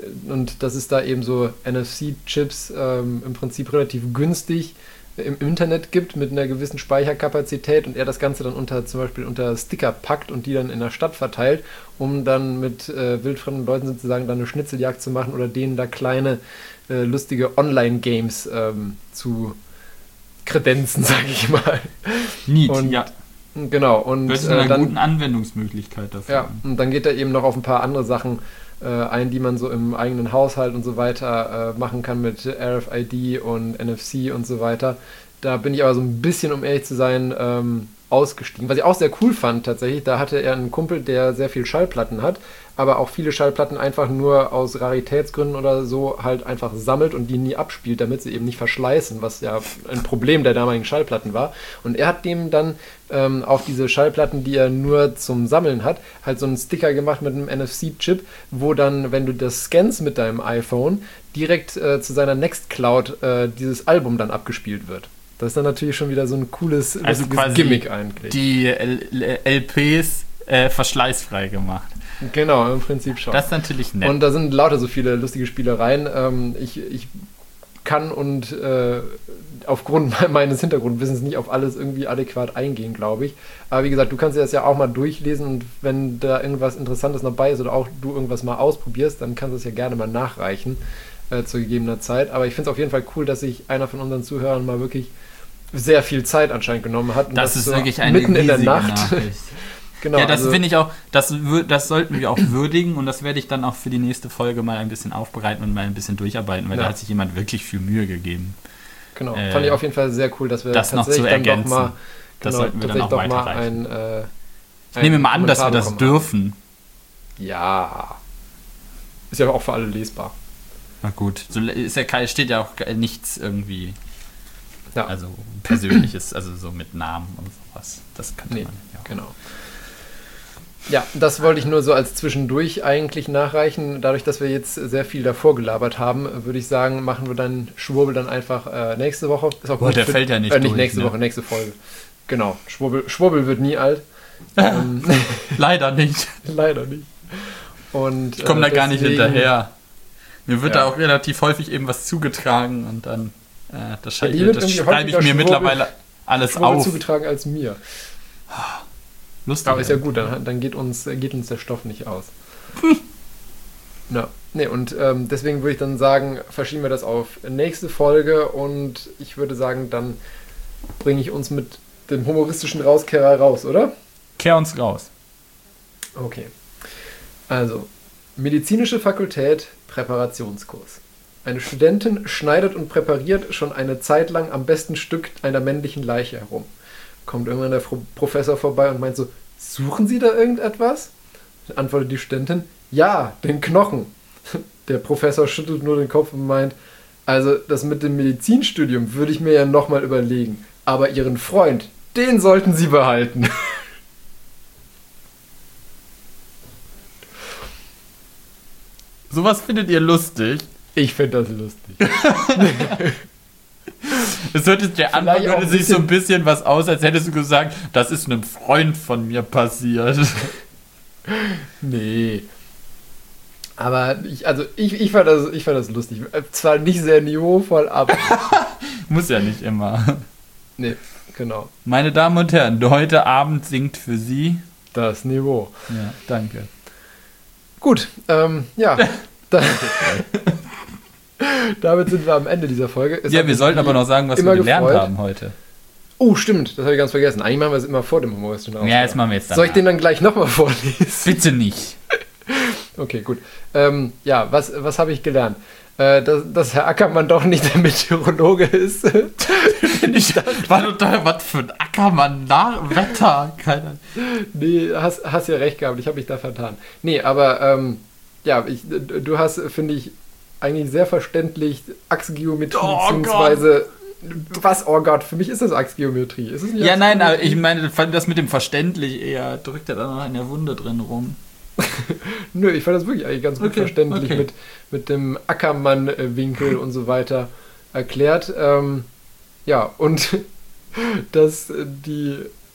und das ist da eben so N F C-Chips ähm, im Prinzip relativ günstig im Internet gibt mit einer gewissen Speicherkapazität und er das Ganze dann unter zum Beispiel unter Sticker packt und die dann in der Stadt verteilt, um dann mit äh, wildfremden Leuten sozusagen dann eine Schnitzeljagd zu machen oder denen da kleine äh, lustige Online-Games ähm, zu kredenzen, sage ich mal. Neat, Und, ja. Genau. Und Das ist äh, eine dann, gute Anwendungsmöglichkeit dafür. ja, und dann geht er eben noch auf ein paar andere Sachen äh, ein, die man so im eigenen Haushalt und so weiter äh, machen kann mit R F I D und N F C und so weiter. Da bin ich aber so ein bisschen, um ehrlich zu sein, ähm, ausgestiegen. Was ich auch sehr cool fand tatsächlich, da hatte er einen Kumpel, der sehr viel Schallplatten hat, aber auch viele Schallplatten einfach nur aus Raritätsgründen oder so halt einfach sammelt und die nie abspielt, damit sie eben nicht verschleißen, was ja ein Problem der damaligen Schallplatten war. Und er hat dem dann ähm, auf diese Schallplatten, die er nur zum Sammeln hat, halt so einen Sticker gemacht mit einem N F C-Chip, wo dann, wenn du das scannst mit deinem iPhone, direkt äh, zu seiner Nextcloud äh, dieses Album dann abgespielt wird. Das ist dann natürlich schon wieder so ein cooles, Also lustiges quasi Gimmick eigentlich. Die L L Ps äh, verschleißfrei gemacht. Genau, im Prinzip schon. Das ist natürlich nett. Und da sind lauter so viele lustige Spielereien. Ähm, ich, ich kann und äh, aufgrund meines Hintergrundwissens nicht auf alles irgendwie adäquat eingehen, glaube ich. Aber wie gesagt, du kannst dir das ja auch mal durchlesen und wenn da irgendwas Interessantes dabei ist oder auch du irgendwas mal ausprobierst, dann kannst du es ja gerne mal nachreichen äh, zu gegebener Zeit. Aber ich finde es auf jeden Fall cool, dass sich einer von unseren Zuhörern mal wirklich sehr viel Zeit anscheinend genommen hat. Und das, das ist so wirklich eine mitten in der Nacht. Genau, ja, das also, finde ich auch, das, das sollten wir auch würdigen und das werde ich dann auch für die nächste Folge mal ein bisschen aufbereiten und mal ein bisschen durcharbeiten, weil ja. da hat sich jemand wirklich viel Mühe gegeben. Genau, äh, fand ich auf jeden Fall sehr cool, dass wir das tatsächlich noch zu ergänzen. Dann doch mal, das genau, sollten wir dann auch weiterreichen. Ein, äh, ich nehme mal an, dass wir das dürfen. Ja. Ist ja auch für alle lesbar. Na gut, so ist ja, steht ja auch nichts irgendwie, ja. also Persönliches, also so mit Namen und sowas. Das könnte nee, man ja. Genau. Ja, das wollte ich nur so als zwischendurch eigentlich nachreichen. Dadurch, dass wir jetzt sehr viel davor gelabert haben, würde ich sagen, machen wir dann Schwurbel dann einfach äh, nächste Woche. Ist auch Boah, der für, fällt ja nicht äh, nicht durch, nächste ne? Woche, nächste Folge. Genau, Schwurbel, Schwurbel wird nie alt. ähm, Leider nicht. Leider nicht. Und, ich komme äh, da gar nicht hinterher. Mir wird ja. da auch relativ häufig eben was zugetragen und dann äh, das, schrei- ja, das schreibe ich mir Schwurbel, mittlerweile alles Schwurbel auf. zugetragen als mir. Lustig. Aber ist ja gut, dann, dann geht, uns, geht uns der Stoff nicht aus. Ja, nee, und ähm, deswegen würde ich dann sagen, verschieben wir das auf nächste Folge und ich würde sagen, dann bringe ich uns mit dem humoristischen Rauskehrer raus, oder? Kehr uns raus. Okay. Also, medizinische Fakultät, Präparationskurs. Eine Studentin schneidet und präpariert schon eine Zeit lang am besten Stück einer männlichen Leiche herum. Kommt irgendwann der Professor vorbei und meint so, suchen Sie da irgendetwas? Dann antwortet die Studentin, ja, den Knochen. Der Professor schüttelt nur den Kopf und meint, also das mit dem Medizinstudium würde ich mir ja nochmal überlegen, aber Ihren Freund, den sollten Sie behalten. Sowas findet ihr lustig? Ich finde das lustig. Es hörte, der Anfang hörte sich so ein bisschen was aus, als hättest du gesagt, das ist einem Freund von mir passiert. Nee. Aber ich, also ich, ich, fand das, ich fand das lustig. Zwar nicht sehr niveauvoll, aber... Muss ja nicht immer. Nee, genau. Meine Damen und Herren, heute Abend singt für Sie... Das Niveau. Ja, danke. Gut, ähm, ja. da, damit sind wir am Ende dieser Folge. Es ja, wir sollten aber noch sagen, was wir gelernt gefreut. haben heute. Oh, stimmt, das habe ich ganz vergessen. Eigentlich machen wir es immer vor dem humoristischen Raum. Ja, jetzt machen wir jetzt dann. Soll ich den dann gleich nochmal vorlesen? Bitte nicht. Okay, gut. Ähm, ja, was, was habe ich gelernt? Äh, dass, dass Herr Ackermann doch nicht der Meteorologe ist. ich war total, was für ein Ackermann nach Wetter? Keiner. Nee, hast, hast ja recht gehabt, ich habe mich da vertan. Nee, aber ähm, ja, ich, du hast, finde ich, eigentlich sehr verständlich Achsgeometrie, oh, beziehungsweise Gott. Was, oh Gott, für mich ist das Achsgeometrie. Ist es nicht ja, nein, aber ich meine, das mit dem verständlich eher, drückt er da noch in der Wunde drin rum. Nö, ich fand das wirklich eigentlich ganz gut okay, verständlich okay. mit, mit dem Ackermann-Winkel und so weiter erklärt. Ähm, ja, und dass die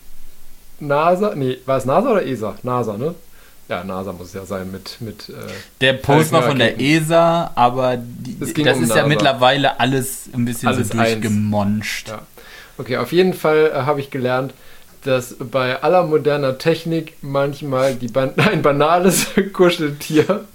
NASA, nee, war es NASA oder E S A? NASA, ne? Ja, NASA muss es ja sein mit... mit äh, der Post war von der E S A, aber die, das, das um ist NASA. Ja mittlerweile alles ein bisschen alles so durchgemonscht. Ja. Okay, auf jeden Fall äh, habe ich gelernt, dass bei aller moderner Technik manchmal die ban- ein banales Kuscheltier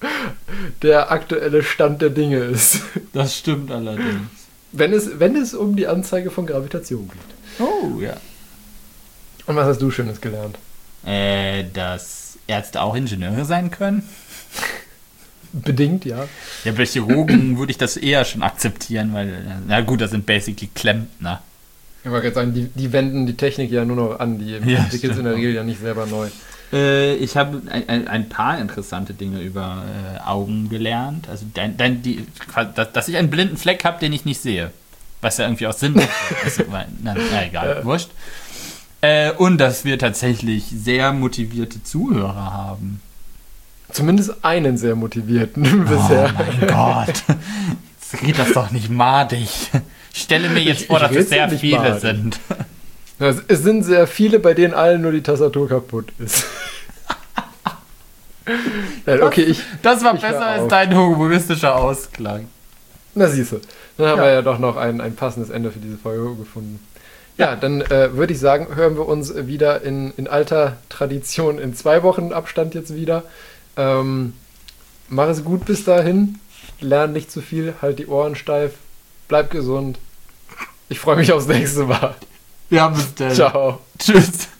der aktuelle Stand der Dinge ist. Das stimmt allerdings. Wenn es, wenn es um die Anzeige von Gravitation geht. Oh, ja. Und was hast du Schönes gelernt? Äh, dass Ärzte auch Ingenieure sein können? Bedingt, ja. Ja, bei Chirurgen würde ich das eher schon akzeptieren, weil, na gut, das sind basically Klempner. Ich wollte gerade sagen, die, die wenden die Technik ja nur noch an, die ja, entwickeln es in der Regel ja nicht selber neu. Äh, ich habe ein, ein, ein paar interessante Dinge über äh, Augen gelernt. Also, dein, dein, die, dass, dass ich einen blinden Fleck habe, den ich nicht sehe. Was ja irgendwie auch Sinn macht. Also, na, na, egal, ja. Wurscht. Äh, und dass wir tatsächlich sehr motivierte Zuhörer haben. Zumindest einen sehr motivierten bisher. Oh mein Gott. Jetzt geht das doch nicht madig. Ich stelle mir jetzt vor, dass es sehr viele madig. sind. Es sind sehr viele, bei denen allen nur die Tastatur kaputt ist. Nein, okay, ich, das war ich besser als dein humoristischer Ausklang. Na siehst du, dann haben Ja. wir ja doch noch ein, ein passendes Ende für diese Folge gefunden. Ja, dann äh, würde ich sagen, hören wir uns wieder in, in alter Tradition in zwei Wochen Abstand jetzt wieder. Ähm, mach es gut bis dahin, lern nicht zu viel, halt die Ohren steif, bleib gesund. Ich freue mich aufs nächste Mal. Wir haben es denn. Ciao. Tschüss.